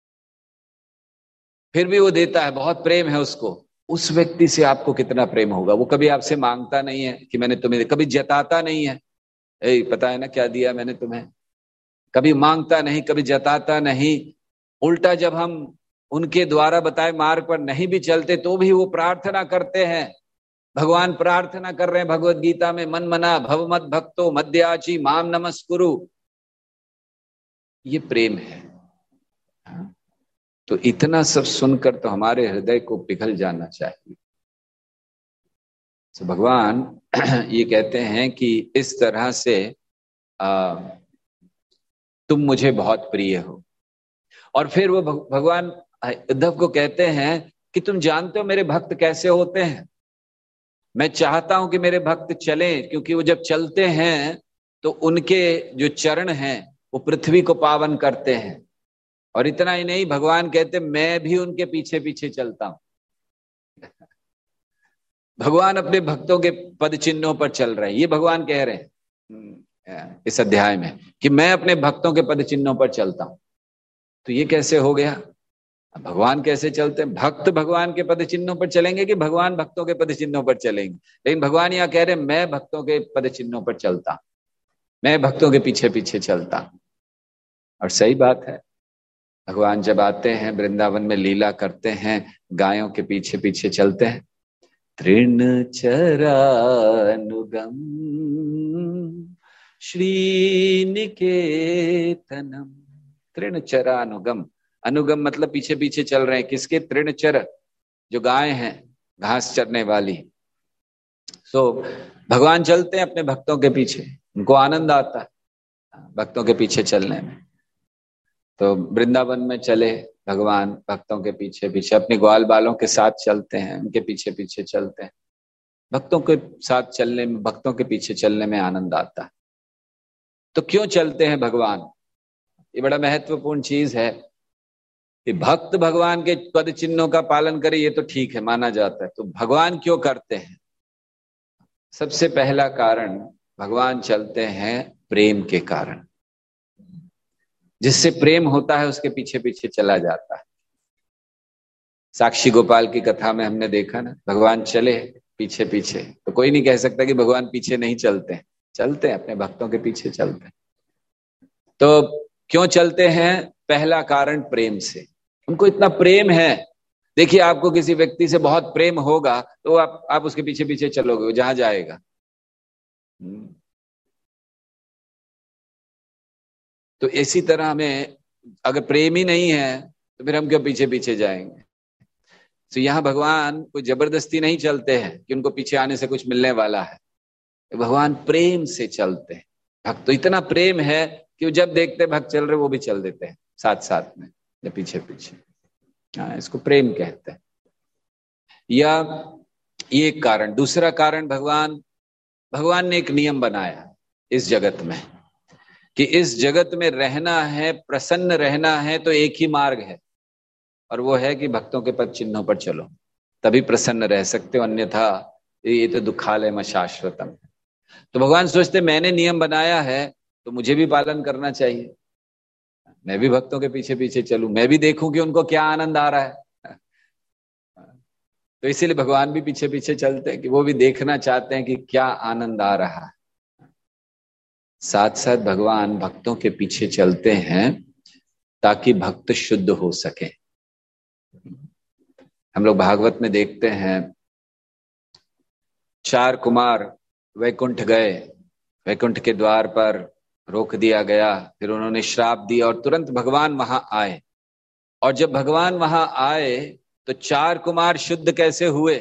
S1: फिर भी वो देता है, बहुत प्रेम है उसको। उस व्यक्ति से आपको कितना प्रेम होगा? वो कभी आपसे मांगता नहीं है कि मैंने तुम्हें, कभी जताता नहीं है, पता है ना क्या दिया मैंने तुम्हें, कभी मांगता नहीं, कभी जताता नहीं। उल्टा जब हम उनके द्वारा बताए मार्ग पर नहीं भी चलते तो भी वो प्रार्थना करते हैं। भगवान प्रार्थना कर रहे हैं भगवत गीता में, मन मना भवमत भक्तो मध्याची माम नमस्कुरु। ये प्रेम है। तो इतना सब सुनकर तो हमारे हृदय को पिघल जाना चाहिए। तो भगवान ये कहते हैं कि इस तरह से तुम मुझे बहुत प्रिय हो। और फिर वो भगवान उद्धव को कहते हैं कि तुम जानते हो मेरे भक्त कैसे होते हैं। मैं चाहता हूं कि मेरे भक्त चलें, क्योंकि वो जब चलते हैं तो उनके जो चरण हैं वो पृथ्वी को पावन करते हैं। और इतना ही नहीं, भगवान कहते मैं भी उनके पीछे पीछे चलता हूं। भगवान अपने भक्तों के पद चिन्हों पर चल रहे हैं, ये भगवान कह रहे हैं इस अध्याय में कि मैं अपने भक्तों के पद चिन्हों पर चलता हूं। तो ये कैसे हो गया? भगवान कैसे चलते हैं? भक्त भगवान के पद चिन्हों पर चलेंगे कि भगवान भक्तों के पद चिन्हों पर चलेंगे? लेकिन भगवान यहाँ कह रहे हैं मैं भक्तों के पद चिन्हों पर चलता, मैं भक्तों के पीछे पीछे चलता। और सही बात है, भगवान जब आते हैं वृंदावन में लीला करते हैं, गायों के पीछे पीछे चलते हैं। तृण चरानुगम श्रीनिकेतनम। तृण चरानुगम, अनुगम मतलब पीछे पीछे चल रहे हैं। किसके? तृणचर, जो गाय हैं, घास चरने वाली। सो भगवान चलते हैं अपने भक्तों के पीछे, उनको आनंद आता है भक्तों के पीछे चलने में। तो वृंदावन में चले भगवान, भक्तों के पीछे पीछे अपने ग्वाल बालों के साथ चलते हैं, उनके पीछे पीछे चलते हैं। भक्तों के साथ चलने में, भक्तों के पीछे चलने में आनंद आता है। तो क्यों चलते हैं भगवान? ये बड़ा महत्वपूर्ण चीज है कि भक्त भगवान के पद चिन्हों का पालन करे, ये तो ठीक है, माना जाता है। तो भगवान क्यों करते हैं? सबसे पहला कारण, भगवान चलते हैं प्रेम के कारण। जिससे प्रेम होता है उसके पीछे पीछे चला जाता है। साक्षी गोपाल की कथा में हमने देखा ना, भगवान चले पीछे पीछे, तो कोई नहीं कह सकता कि भगवान पीछे नहीं चलते हैं, चलते हैं, अपने भक्तों के पीछे चलते हैं। तो क्यों चलते हैं? पहला कारण प्रेम से, उनको इतना प्रेम है। देखिए, आपको किसी व्यक्ति से बहुत प्रेम होगा तो आप उसके पीछे पीछे चलोगे, वो जहां जाएगा। तो इसी तरह हमें अगर प्रेम ही नहीं है तो फिर हम क्यों पीछे पीछे जाएंगे? तो यहाँ भगवान कोई जबरदस्ती नहीं चलते हैं कि उनको पीछे आने से कुछ मिलने वाला है। भगवान प्रेम से चलते हैं। भक्त तो इतना प्रेम है कि वो जब देखते भक्त चल रहे वो भी चल देते हैं साथ साथ में, या पीछे पीछे। हाँ, इसको प्रेम कहते हैं। या ये एक कारण। दूसरा कारण, भगवान ने एक नियम बनाया इस जगत में कि इस जगत में रहना है, प्रसन्न रहना है, तो एक ही मार्ग है, और वो है कि भक्तों के पद चिन्हों पर चलो, तभी प्रसन्न रह सकते हो, अन्यथा ये तो दुखालय शाश्वतम। तो भगवान सोचते मैंने नियम बनाया है तो मुझे भी पालन करना चाहिए, मैं भी भक्तों के पीछे पीछे चलूं, मैं भी देखूं कि उनको क्या आनंद आ रहा है। तो इसीलिए भगवान भी पीछे पीछे चलते हैं कि वो भी देखना चाहते हैं कि क्या आनंद आ रहा है। साथ साथ भगवान भक्तों के पीछे चलते हैं ताकि भक्त शुद्ध हो सके। हम लोग भागवत में देखते हैं, 4 कुमार वैकुंठ गए, वैकुंठ के द्वार पर रोक दिया गया, फिर उन्होंने श्राप दिया और तुरंत भगवान वहां आए। और जब भगवान वहां आए तो 4 कुमार शुद्ध कैसे हुए?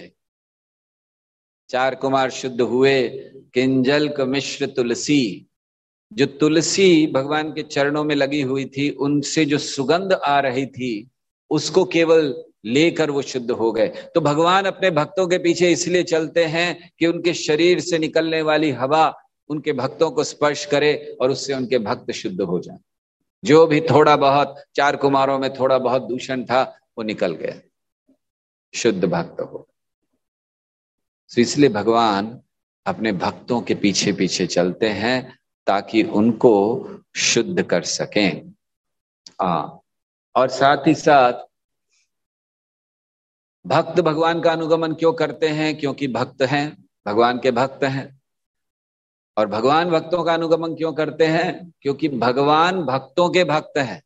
S1: 4 कुमार शुद्ध हुए किंजल्क मिश्र तुलसी। जो तुलसी भगवान के चरणों में लगी हुई थी, उनसे जो सुगंध आ रही थी, उसको केवल लेकर वो शुद्ध हो गए। तो भगवान अपने भक्तों के पीछे इसलिए चलते हैं कि उनके शरीर से निकलने वाली हवा उनके भक्तों को स्पर्श करे और उससे उनके भक्त शुद्ध हो जाए। जो भी थोड़ा बहुत 4 कुमारों में थोड़ा बहुत दूषण था वो निकल गया, शुद्ध भक्त हो। तो इसलिए भगवान अपने भक्तों के पीछे पीछे चलते हैं ताकि उनको शुद्ध कर सकें। और साथ ही साथ भक्त भगवान का अनुगमन क्यों करते हैं? क्योंकि भक्त हैं, भगवान के भक्त हैं। और भगवान भक्तों का अनुगमन क्यों करते हैं? क्योंकि भगवान भक्तों के भक्त हैं।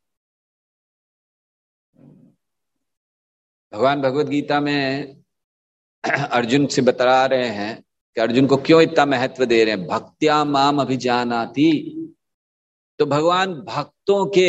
S1: भगवान भगवत गीता में अर्जुन से बता रहे हैं कि अर्जुन को क्यों इतना महत्व दे रहे हैं, भक्त्या माम अभिजानाति। तो भगवान भक्तों के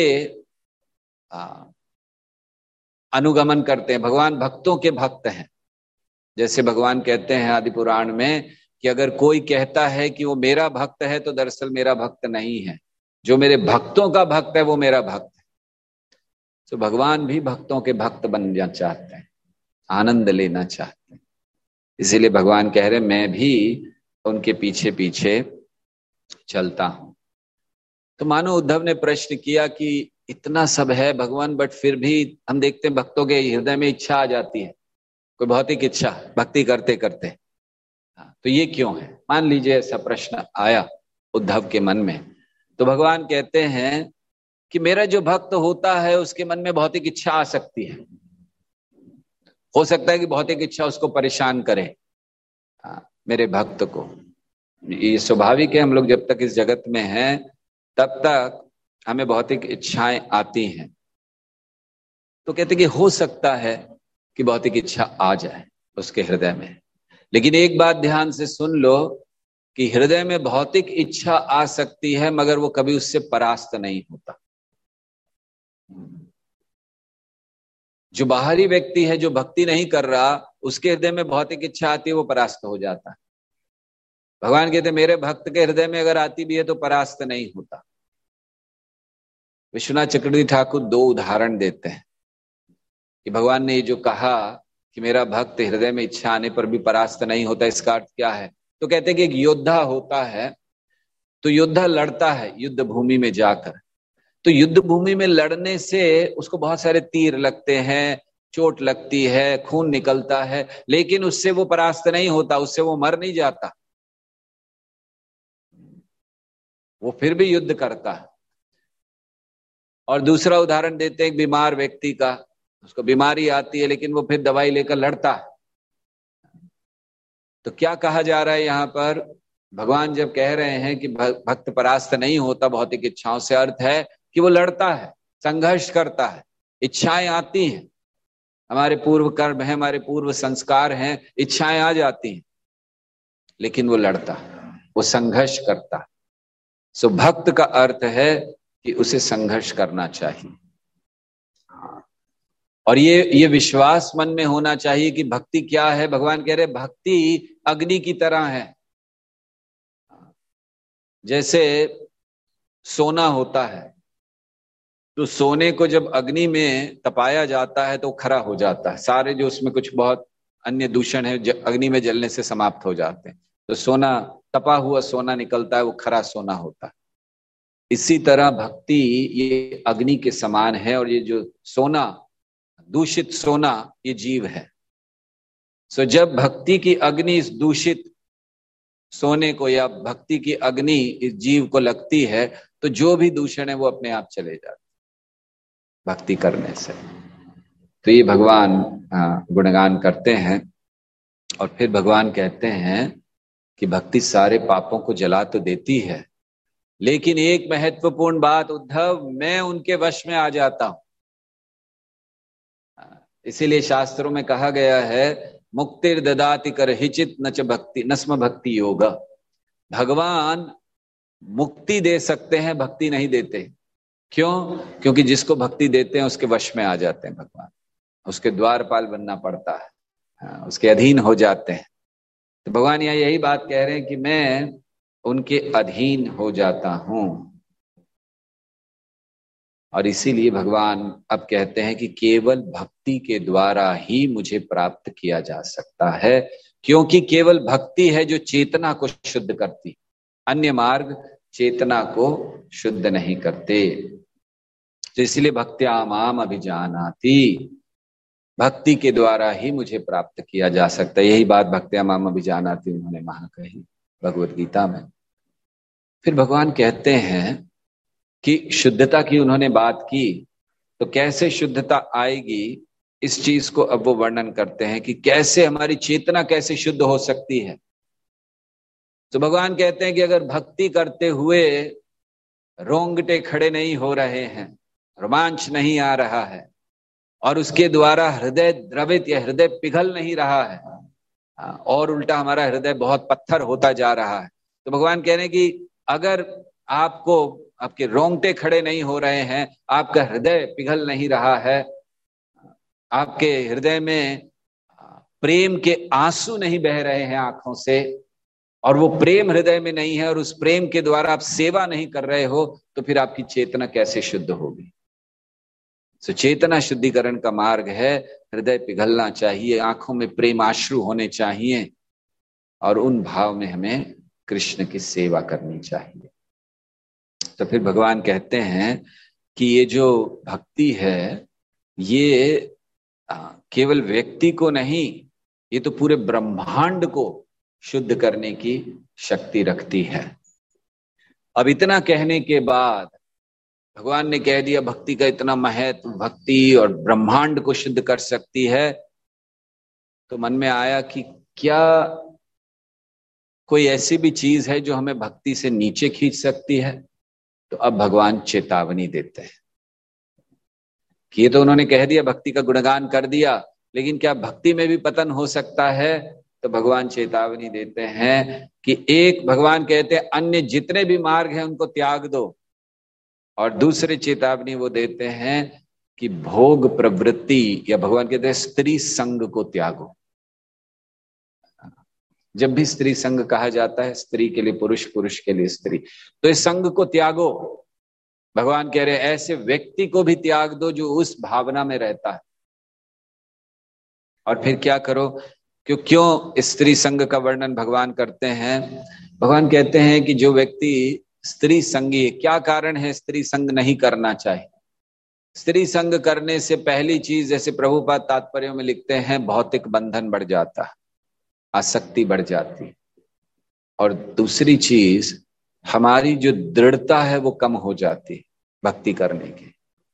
S1: अनुगमन करते हैं, भगवान भक्तों के भक्त हैं। जैसे भगवान कहते हैं आदि पुराण में कि अगर कोई कहता है कि वो मेरा भक्त है तो दरअसल मेरा भक्त नहीं है, जो मेरे भक्तों का भक्त है वो मेरा भक्त है। तो भगवान भी भक्तों के भक्त बनना चाहते हैं, आनंद लेना चाहते हैं। इसीलिए भगवान कह रहे मैं भी उनके पीछे पीछे चलता हूं। तो मानो उद्धव ने प्रश्न किया कि इतना सब है भगवान, बट फिर भी हम देखते हैं भक्तों के हृदय में इच्छा आ जाती है, कोई भौतिक इच्छा, भक्ति करते करते। तो ये क्यों है? मान लीजिए ऐसा प्रश्न आया उद्धव के मन में, तो भगवान कहते हैं कि मेरा जो भक्त होता है उसके मन में भौतिक इच्छा आ सकती है। हो सकता है कि भौतिक इच्छा उसको परेशान करे, मेरे भक्त को। ये स्वाभाविक है, हम लोग जब तक इस जगत में हैं तब तक हमें भौतिक इच्छाएं आती हैं। तो कहते कि हो सकता है कि भौतिक इच्छा आ जाए उसके हृदय में, लेकिन एक बात ध्यान से सुन लो कि हृदय में भौतिक इच्छा आ सकती है मगर वो कभी उससे परास्त नहीं होता। जो बाहरी व्यक्ति है, जो भक्ति नहीं कर रहा, उसके हृदय में भौतिक इच्छा आती है, वो परास्त हो जाता है। भगवान कहते मेरे भक्त के हृदय में अगर आती भी है तो परास्त नहीं होता। विश्वनाथ चक्रवर्ती ठाकुर दो उदाहरण देते हैं कि भगवान ने ये जो कहा कि मेरा भक्त हृदय में इच्छा आने पर भी परास्त नहीं होता, इसका अर्थ क्या है? तो कहते हैं कि एक योद्धा होता है, तो योद्धा लड़ता है युद्ध भूमि में जाकर, तो युद्ध भूमि में लड़ने से उसको बहुत सारे तीर लगते हैं, चोट लगती है, खून निकलता है, लेकिन उससे वो परास्त नहीं होता, उससे वो मर नहीं जाता, वो फिर भी युद्ध करता है। और दूसरा उदाहरण देते हैं एक बीमार व्यक्ति का, उसको बीमारी आती है लेकिन वो फिर दवाई लेकर लड़ता है। तो क्या कहा जा रहा है यहाँ पर? भगवान जब कह रहे हैं कि भक्त परास्त नहीं होता भौतिक इच्छाओं से, अर्थ है कि वो लड़ता है, संघर्ष करता है, इच्छाएं आती हैं, हमारे पूर्व कर्म है, हमारे पूर्व संस्कार हैं, इच्छाएं आ जाती हैं, लेकिन वो लड़ता है, वो संघर्ष करता है। सो भक्त का अर्थ है कि उसे संघर्ष करना चाहिए, और ये विश्वास मन में होना चाहिए कि भक्ति क्या है। भगवान कह रहे भक्ति अग्नि की तरह है। जैसे सोना होता है, तो सोने को जब अग्नि में तपाया जाता है तो खरा हो जाता है, सारे जो उसमें कुछ बहुत अन्य दूषण है अग्नि में जलने से समाप्त हो जाते हैं, तो सोना, तपा हुआ सोना निकलता है, वो खरा सोना होता है। इसी तरह भक्ति ये अग्नि के समान है, और ये जो सोना, दूषित सोना, ये जीव है। सो जब भक्ति की अग्नि इस दूषित सोने को, या भक्ति की अग्नि इस जीव को लगती है, तो जो भी दूषण है वो अपने आप चले जाते भक्ति करने से। तो ये भगवान गुणगान करते हैं, और फिर भगवान कहते हैं कि भक्ति सारे पापों को जला तो देती है, लेकिन एक महत्वपूर्ण बात उद्धव, मैं उनके वश में आ जाता हूं। इसीलिए शास्त्रों में कहा गया है, मुक्तिर ददाति कर हिचित न च भक्ति नस्म भक्ति योग। भगवान मुक्ति दे सकते हैं, भक्ति नहीं देते। क्यों? क्योंकि जिसको भक्ति देते हैं उसके वश में आ जाते हैं भगवान, उसके द्वारपाल बनना पड़ता है, उसके अधीन हो जाते हैं। तो भगवान यहाँ यही बात कह रहे हैं कि मैं उनके अधीन हो जाता हूं, और इसीलिए भगवान अब कहते हैं कि केवल भक्ति के द्वारा ही मुझे प्राप्त किया जा सकता है, क्योंकि केवल भक्ति है जो चेतना को शुद्ध करती, अन्य मार्ग चेतना को शुद्ध नहीं करते। तो इसलिए भक्त्या माम अभिजानाति, भक्ति के द्वारा ही मुझे प्राप्त किया जा सकता है। यही बात भक्त्या माम अभिजानाति उन्होंने वहां कही भगवत गीता में। फिर भगवान कहते हैं कि शुद्धता की उन्होंने बात की, तो कैसे शुद्धता आएगी, इस चीज को अब वो वर्णन करते हैं कि कैसे हमारी चेतना कैसे शुद्ध हो सकती है। तो भगवान कहते हैं कि अगर भक्ति करते हुए रोंगटे खड़े नहीं हो रहे हैं, रोमांच नहीं आ रहा है, और उसके द्वारा हृदय द्रवित या हृदय पिघल नहीं रहा है, और उल्टा हमारा हृदय बहुत पत्थर होता जा रहा है, तो भगवान कह रहे हैं कि अगर आपके रोंगटे खड़े नहीं हो रहे हैं, आपका हृदय पिघल नहीं रहा है, आपके हृदय में प्रेम के आंसू नहीं बह रहे हैं आंखों से, और वो प्रेम हृदय में नहीं है, और उस प्रेम के द्वारा आप सेवा नहीं कर रहे हो, तो फिर आपकी चेतना कैसे शुद्ध होगी? तो चेतना शुद्धिकरण का मार्ग है, हृदय पिघलना चाहिए, आंखों में प्रेम आश्रु होने चाहिए, और उन भाव में हमें कृष्ण की सेवा करनी चाहिए। तो फिर भगवान कहते हैं कि ये जो भक्ति है, ये केवल व्यक्ति को नहीं, ये तो पूरे ब्रह्मांड को शुद्ध करने की शक्ति रखती है। अब इतना कहने के बाद भगवान ने कह दिया भक्ति का इतना महत्व, भक्ति और ब्रह्मांड को शुद्ध कर सकती है, तो मन में आया कि क्या कोई ऐसी भी चीज है जो हमें भक्ति से नीचे खींच सकती है? तो अब भगवान चेतावनी देते हैं कि ये तो उन्होंने कह दिया, भक्ति का गुणगान कर दिया, लेकिन क्या भक्ति में भी पतन हो सकता है? तो भगवान चेतावनी देते हैं कि एक, भगवान कहते हैं अन्य जितने भी मार्ग हैं उनको त्याग दो, और दूसरे चेतावनी वो देते हैं कि भोग प्रवृत्ति, या भगवान कहते हैं स्त्री संग को त्यागो। जब भी स्त्री संग कहा जाता है, स्त्री के लिए पुरुष, पुरुष के लिए स्त्री, तो इस संग को त्यागो। भगवान कह रहे ऐसे व्यक्ति को भी त्याग दो जो उस भावना में रहता है। और फिर क्या करो? क्यों स्त्री संग का वर्णन भगवान करते हैं? भगवान कहते हैं कि जो व्यक्ति स्त्री संगी है, क्या कारण है स्त्री संग नहीं करना चाहिए? स्त्री संग करने से पहली चीज, जैसे प्रभुपाद तात्पर्यों में लिखते हैं, भौतिक बंधन बढ़ जाता है, आसक्ति बढ़ जाती है। और दूसरी चीज, हमारी जो दृढ़ता है वो कम हो जाती है भक्ति करने की।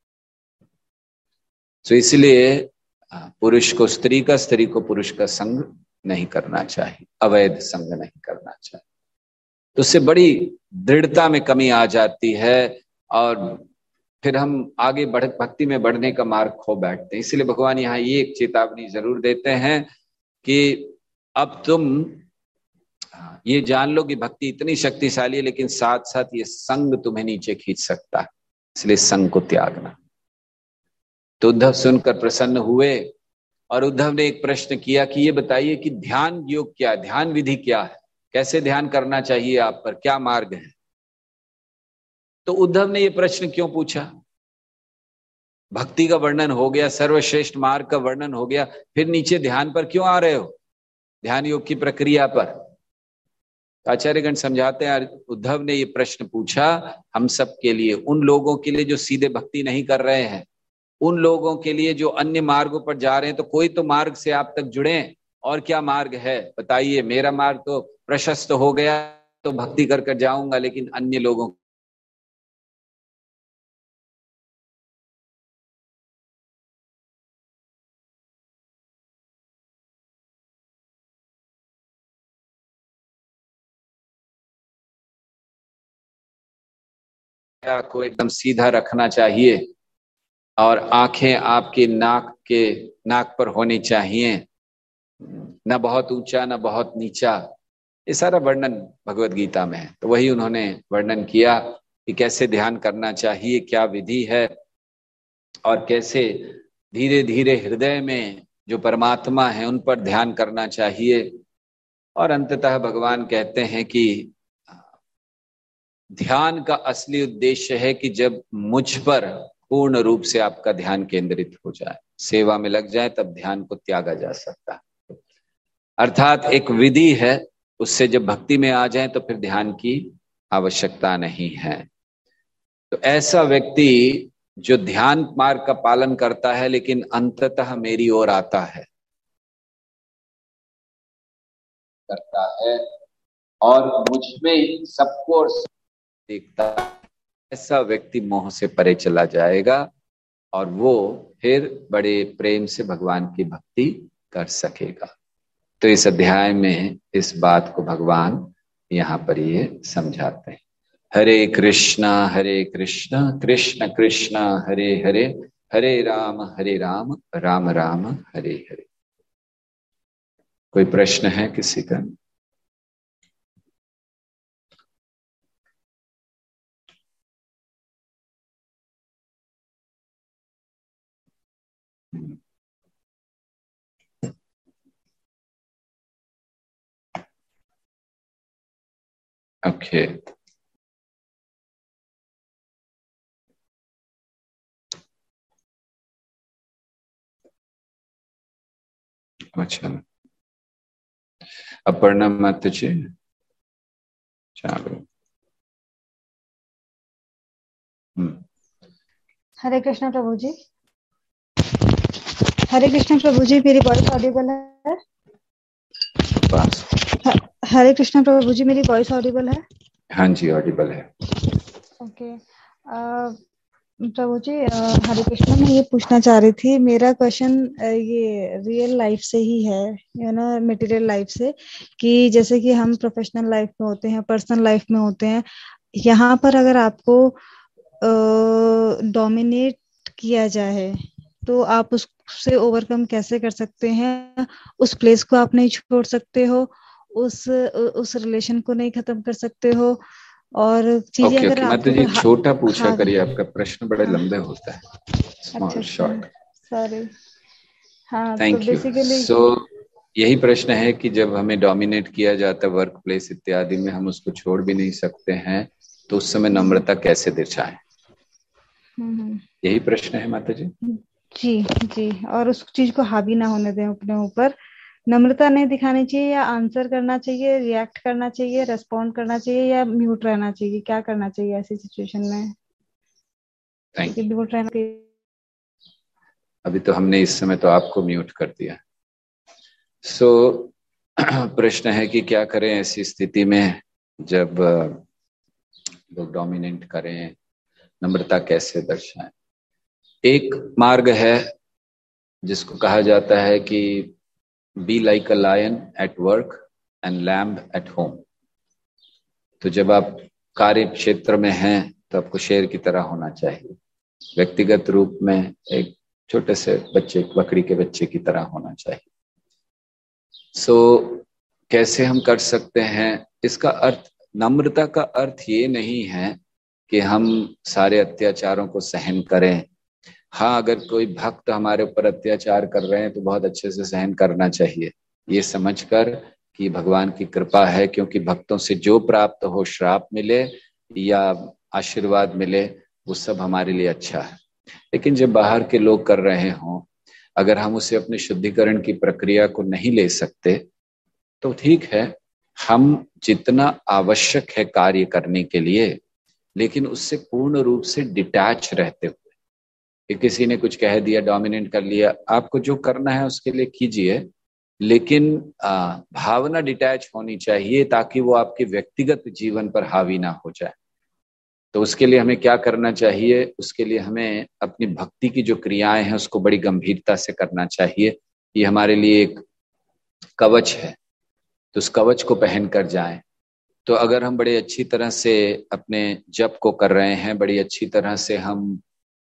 S1: तो इसलिए पुरुष को स्त्री का, स्त्री को पुरुष का संग नहीं करना चाहिए, अवैध संग नहीं करना चाहिए। तो उससे बड़ी दृढ़ता में कमी आ जाती है और फिर हम आगे भक्ति में बढ़ने का मार्ग खो बैठते हैं। इसलिए भगवान यहाँ ये एक चेतावनी जरूर देते हैं कि अब तुम ये जान लो कि भक्ति इतनी शक्तिशाली है, लेकिन साथ साथ ये संग तुम्हें नीचे खींच सकता है, इसलिए संग को त्यागना। तो उद्धव सुनकर प्रसन्न हुए और उद्धव ने एक प्रश्न किया कि ये बताइए कि ध्यान योग क्या है, ध्यान विधि क्या है, कैसे ध्यान करना चाहिए आप पर, क्या मार्ग है? तो उद्धव ने ये प्रश्न क्यों पूछा? भक्ति का वर्णन हो गया, सर्वश्रेष्ठ मार्ग का वर्णन हो गया, फिर नीचे ध्यान पर क्यों आ रहे हो, ध्यान योग की प्रक्रिया पर? आचार्यगण समझाते हैं उद्धव ने ये प्रश्न पूछा हम सब के लिए, उन लोगों के लिए जो सीधे भक्ति नहीं कर रहे हैं, उन लोगों के लिए जो अन्य मार्गों पर जा रहे हैं। तो कोई तो मार्ग से आप तक जुड़े, और क्या मार्ग है बताइए? मेरा मार्ग तो प्रशस्त हो गया, तो भक्ति कर कर जाऊंगा, लेकिन अन्य लोगों को एकदम सीधा रखना चाहिए और आंखें आपके नाक पर होनी चाहिए, न बहुत ऊंचा न बहुत नीचा। ये सारा वर्णन भगवत गीता में है। तो वही उन्होंने वर्णन किया कि कैसे ध्यान करना चाहिए, क्या विधि है, और कैसे धीरे धीरे हृदय में जो परमात्मा है उन पर ध्यान करना चाहिए। और अंततः भगवान कहते हैं कि ध्यान का असली उद्देश्य है कि जब मुझ पर पूर्ण रूप से आपका ध्यान केंद्रित हो जाए, सेवा में लग जाए, तब ध्यान को त्यागा जा सकता है। अर्थात एक विधि है, उससे जब भक्ति में आ जाए तो फिर ध्यान की आवश्यकता नहीं है। तो ऐसा व्यक्ति जो ध्यान मार्ग का पालन करता है लेकिन अंततः मेरी ओर आता है, करता है और मुझ में सबको देखता है, ऐसा व्यक्ति मोह से परे चला जाएगा और वो फिर बड़े प्रेम से भगवान की भक्ति कर सकेगा। तो इस अध्याय में इस बात को भगवान यहाँ पर ये समझाते हैं। हरे कृष्णा कृष्ण कृष्ण हरे हरे, हरे राम राम राम हरे हरे। कोई प्रश्न है किसी का? ओके, अच्छा, अपर्णा मत जी, चलो।
S3: हरे कृष्ण प्रभु जी। हरे कृष्ण प्रभु जी, मेरी वॉइस ऑडिबल है? हरे कृष्ण प्रभु जी, मेरी वॉइस ऑडिबल है?
S1: हाँ जी, ऑडिबल है।
S3: ओके प्रभु जी, हरे कृष्ण। मैं ये पूछना चाह रही थी, मेरा क्वेश्चन ये रियल लाइफ से ही है, मटेरियल लाइफ से, कि जैसे कि हम प्रोफेशनल लाइफ में होते हैं, पर्सनल लाइफ में होते हैं, यहाँ पर अगर आपको डोमिनेट किया जाए तो आप उससे ओवरकम कैसे कर सकते हैं? उस प्लेस को आप नहीं छोड़ सकते हो, उस रिलेशन को नहीं खत्म कर सकते हो, और चीजें
S1: ओके,
S3: अगर
S1: मैं तो ये छोटा पूछा करिए, आपका प्रश्न बड़े लंबे होता है। Small short,
S3: sorry. हाँ,
S1: थैंक यू। सो यही प्रश्न है कि जब हमें डोमिनेट किया जाता है वर्क प्लेस इत्यादि में, हम उसको छोड़ भी नहीं सकते हैं, तो उस समय नम्रता कैसे दिखाएं? यही प्रश्न है माता जी?
S3: जी जी, और उस चीज को हावी ना होने दें अपने ऊपर। नम्रता नहीं दिखानी चाहिए, या आंसर करना चाहिए, रिएक्ट करना चाहिए, रेस्पॉन्ड करना चाहिए, या म्यूट रहना चाहिए? क्या करना चाहिए ऐसी सिचुएशन में? क्योंकि म्यूट रहना
S1: अभी तो हमने इस समय तो आपको म्यूट कर दिया। प्रश्न है कि क्या करें ऐसी स्थिति में जब लोग डोमिनेट करें, नम्रता कैसे दर्शाएं? एक मार्ग है जिसको कहा जाता है कि be like a lion at work and lamb at home. तो जब आप कार्य क्षेत्र में हैं तो आपको शेर की तरह होना चाहिए, व्यक्तिगत रूप में एक छोटे से बच्चे, बकरी के बच्चे की तरह होना चाहिए। कैसे हम कर सकते हैं? इसका अर्थ, नम्रता का अर्थ ये नहीं है कि हम सारे अत्याचारों को सहन करें। हाँ, अगर कोई भक्त हमारे ऊपर अत्याचार कर रहे हैं तो बहुत अच्छे से सहन करना चाहिए, ये समझकर कि भगवान की कृपा है, क्योंकि भक्तों से जो प्राप्त हो, श्राप मिले या आशीर्वाद मिले, वो सब हमारे लिए अच्छा है। लेकिन जब बाहर के लोग कर रहे हों, अगर हम उसे अपने शुद्धिकरण की प्रक्रिया को नहीं ले सकते तो ठीक है, हम जितना आवश्यक है कार्य करने के लिए, लेकिन उससे पूर्ण रूप से डिटैच रहते हुए। कि किसी ने कुछ कह दिया, डोमिनेट कर लिया, आपको जो करना है उसके लिए कीजिए, लेकिन भावना डिटैच होनी चाहिए ताकि वो आपके व्यक्तिगत जीवन पर हावी ना हो जाए। तो उसके लिए हमें क्या करना चाहिए? उसके लिए हमें अपनी भक्ति की जो क्रियाएं हैं उसको बड़ी गंभीरता से करना चाहिए। ये हमारे लिए एक कवच है, तो उस कवच को पहन कर जाएं। तो अगर हम बड़े अच्छी तरह से अपने जप को कर रहे हैं, बड़ी अच्छी तरह से हम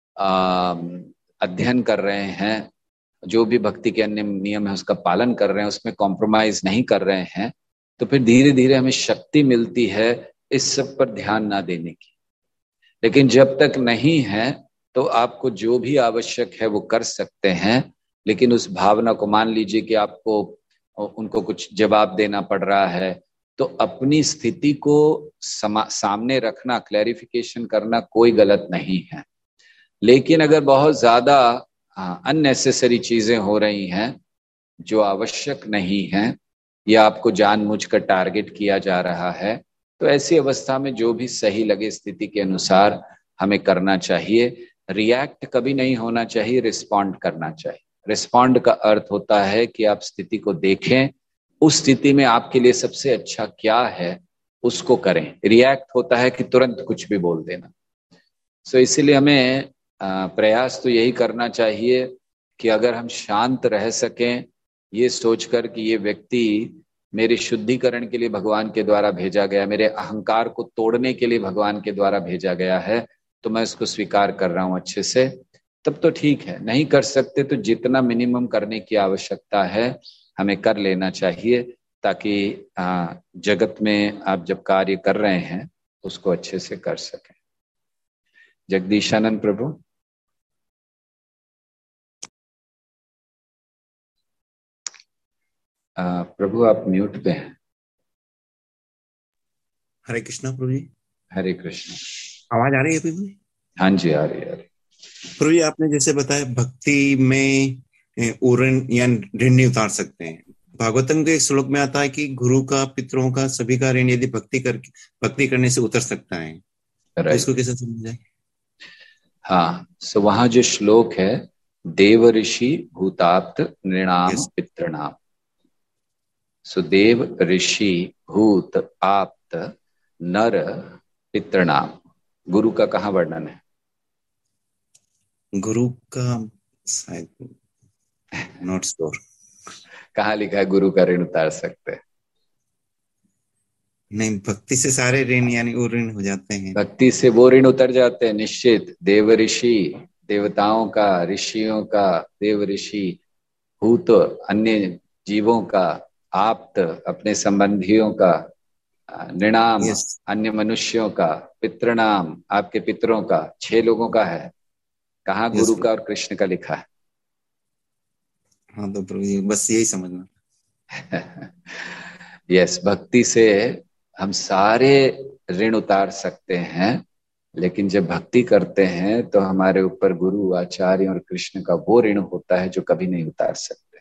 S1: अध्ययन कर रहे हैं, जो भी भक्ति के अन्य नियम है उसका पालन कर रहे हैं, उसमें कॉम्प्रोमाइज नहीं कर रहे हैं, तो फिर धीरे धीरे हमें शक्ति मिलती है इस सब पर ध्यान ना देने की। लेकिन जब तक नहीं है तो आपको जो भी आवश्यक है वो कर सकते हैं, लेकिन उस भावना को, मान लीजिए कि आपको उनको कुछ जवाब देना पड़ रहा है, तो अपनी स्थिति को सामने रखना, क्लैरिफिकेशन करना कोई गलत नहीं है। लेकिन अगर बहुत ज्यादा अननेसेसरी चीजें हो रही हैं जो आवश्यक नहीं है, या आपको जानबूझकर टारगेट किया जा रहा है, तो ऐसी अवस्था में जो भी सही लगे स्थिति के अनुसार हमें करना चाहिए। रिएक्ट कभी नहीं होना चाहिए, रिस्पॉन्ड करना चाहिए। रिस्पॉन्ड का अर्थ होता है कि आप स्थिति को देखें, उस स्थिति में आपके लिए सबसे अच्छा क्या है उसको करें। रिएक्ट होता है कि तुरंत कुछ भी बोल देना। इसीलिए हमें प्रयास तो यही करना चाहिए कि अगर हम शांत रह सकें, ये सोचकर कि ये व्यक्ति मेरे शुद्धिकरण के लिए भगवान के द्वारा भेजा गया, मेरे अहंकार को तोड़ने के लिए भगवान के द्वारा भेजा गया है, तो मैं इसको स्वीकार कर रहा हूं अच्छे से, तब तो ठीक है। नहीं कर सकते तो जितना मिनिमम करने की आवश्यकता है हमें कर लेना चाहिए, ताकि जगत में आप जब कार्य कर रहे हैं उसको अच्छे से कर सकें। जगदीशानंद प्रभु। प्रभु आप म्यूट पे हैं।
S4: हरे कृष्णा प्रभु जी।
S1: हरे कृष्ण।
S4: आवाज आ रही है प्रभु?
S1: हाँ जी, आ रही है।
S4: प्रभु जी, आपने जैसे बताया भक्ति में ऊरण या ऋण नहीं उतार सकते हैं। भागवतम के एक श्लोक में आता है कि गुरु का, पितरों का, सभी का ऋण यदि भक्ति करने से उतर सकता है। तो इसको कैसे समझा जाए?
S1: हाँ, सो वहां जो श्लोक है, देव ऋषि भूताप्त नृणाम पितृणाम। सो देव ऋषि भूत आप्त नर पितृणाम। गुरु का कहाँ वर्णन है?
S4: गुरु का शायद नॉट श्योर।
S1: कहाँ लिखा है गुरु का ऋण उतार सकते हैं?
S4: नहीं, भक्ति से सारे ऋण यानी वो ऋण हो जाते हैं।
S1: भक्ति से वो ऋण उतर जाते हैं निश्चित। देव ऋषि, देवताओं का, ऋषियों का, देव ऋषि, भूत अन्य जीवों का, आप्त अपने संबंधियों का, नृणाम अन्य मनुष्यों का, पितृणाम आपके पितरों का। 6 लोगों का है। कहाँ गुरु का और कृष्ण का लिखा है?
S4: हाँ, तो प्रभु जी बस यही समझना।
S1: यस, भक्ति से हम सारे ऋण उतार सकते हैं, लेकिन जब भक्ति करते हैं तो हमारे ऊपर गुरु, आचार्य और कृष्ण का वो ऋण होता है जो कभी नहीं उतार सकते।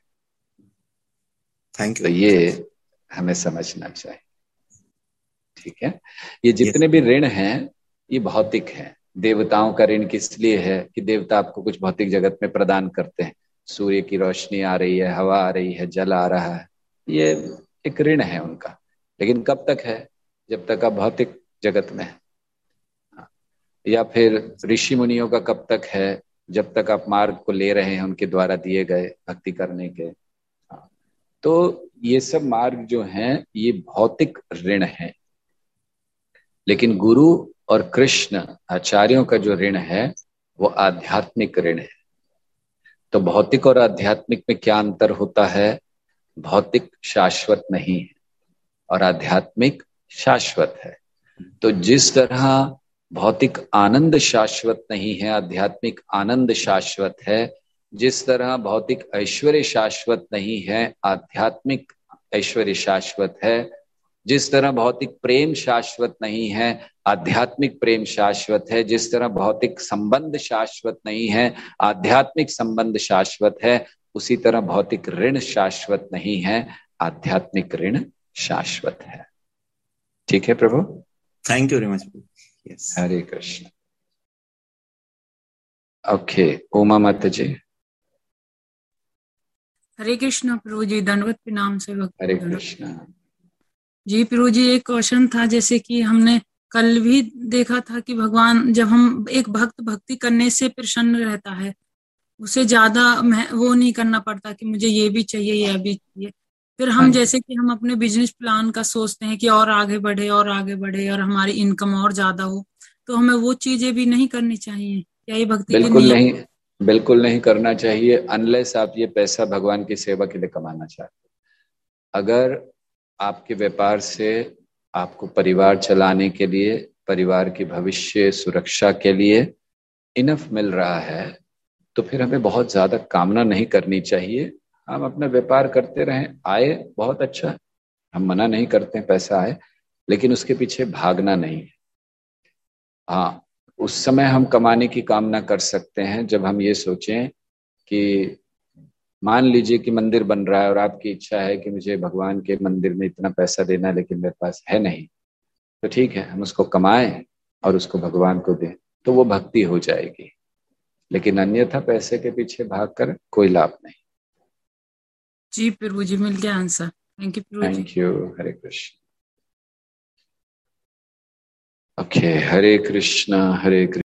S4: थैंक
S1: तो
S4: यू।
S1: ये हमें समझना चाहिए। ठीक है, ये जितने भी ऋण हैं ये भौतिक हैं। देवताओं का ऋण किस लिए है कि देवता आपको कुछ भौतिक जगत में प्रदान करते हैं। सूर्य की रोशनी आ रही है, हवा आ रही है, जल आ रहा है, ये एक ऋण है उनका। लेकिन कब तक है? जब तक आप भौतिक जगत में है। या फिर ऋषि मुनियों का कब तक है? जब तक आप मार्ग को ले रहे हैं उनके द्वारा दिए गए भक्ति करने के। तो ये सब मार्ग जो हैं ये भौतिक ऋण है। लेकिन गुरु और कृष्ण आचार्यों का जो ऋण है वो आध्यात्मिक ऋण है। तो भौतिक और आध्यात्मिक में क्या अंतर होता है? भौतिक शाश्वत नहीं है और आध्यात्मिक शाश्वत है। तो जिस तरह भौतिक आनंद शाश्वत नहीं है, आध्यात्मिक आनंद शाश्वत है। जिस तरह भौतिक ऐश्वर्य शाश्वत नहीं है, आध्यात्मिक ऐश्वर्य शाश्वत है। जिस तरह भौतिक प्रेम शाश्वत नहीं है, आध्यात्मिक प्रेम शाश्वत है। जिस तरह भौतिक संबंध शाश्वत नहीं है, आध्यात्मिक संबंध शाश्वत है। उसी तरह भौतिक ऋण शाश्वत नहीं है, आध्यात्मिक ऋण शाश्वत है। ठीक है प्रभु?
S4: Thank you very much. Yes,
S1: Hare Krishna. Okay, Uma माता जी।
S5: हरे कृष्ण प्रभु जी, दंडवत प्रणाम से
S1: हरे
S5: भक्त
S1: कृष्ण।
S5: जी। प्रभु जी एक क्वेश्चन था, जैसे कि हमने कल भी देखा था कि भगवान, जब हम एक भक्त भक्ति करने से प्रसन्न रहता है, उसे ज्यादा वो नहीं करना पड़ता कि मुझे ये भी चाहिए ये भी चाहिए। फिर हम जैसे कि हम अपने बिजनेस प्लान का सोचते हैं कि और आगे बढ़े और आगे बढ़े और हमारी इनकम और ज्यादा हो, तो हमें वो चीजें भी नहीं करनी चाहिए। क्या ये भक्ति के
S1: बिल्कुल
S5: नियम?
S1: नहीं, बिल्कुल नहीं करना चाहिए अनलेस आप ये पैसा भगवान की सेवा के लिए कमाना चाहते। अगर आपके व्यापार से आपको परिवार चलाने के लिए, परिवार की भविष्य सुरक्षा के लिए इनफ मिल रहा है तो फिर हमें बहुत ज्यादा कामना नहीं करनी चाहिए। हम अपना व्यापार करते रहें, आए बहुत अच्छा, हम मना नहीं करते पैसा आए, लेकिन उसके पीछे भागना नहीं। हाँ, उस समय हम कमाने की कामना कर सकते हैं जब हम ये सोचें कि मान लीजिए कि मंदिर बन रहा है और आपकी इच्छा है कि मुझे भगवान के मंदिर में इतना पैसा देना है लेकिन मेरे पास है नहीं, तो ठीक है, हम उसको कमाएं और उसको भगवान को दें, तो वो भक्ति हो जाएगी। लेकिन अन्यथा पैसे के पीछे भागकर कोई लाभ नहीं।
S5: जी प्रभु जी, मिल गया आंसर। थैंक यू प्रभु जी।
S1: Thank you. Hare Krishna. Okay, Hare Krishna Hare Krishna.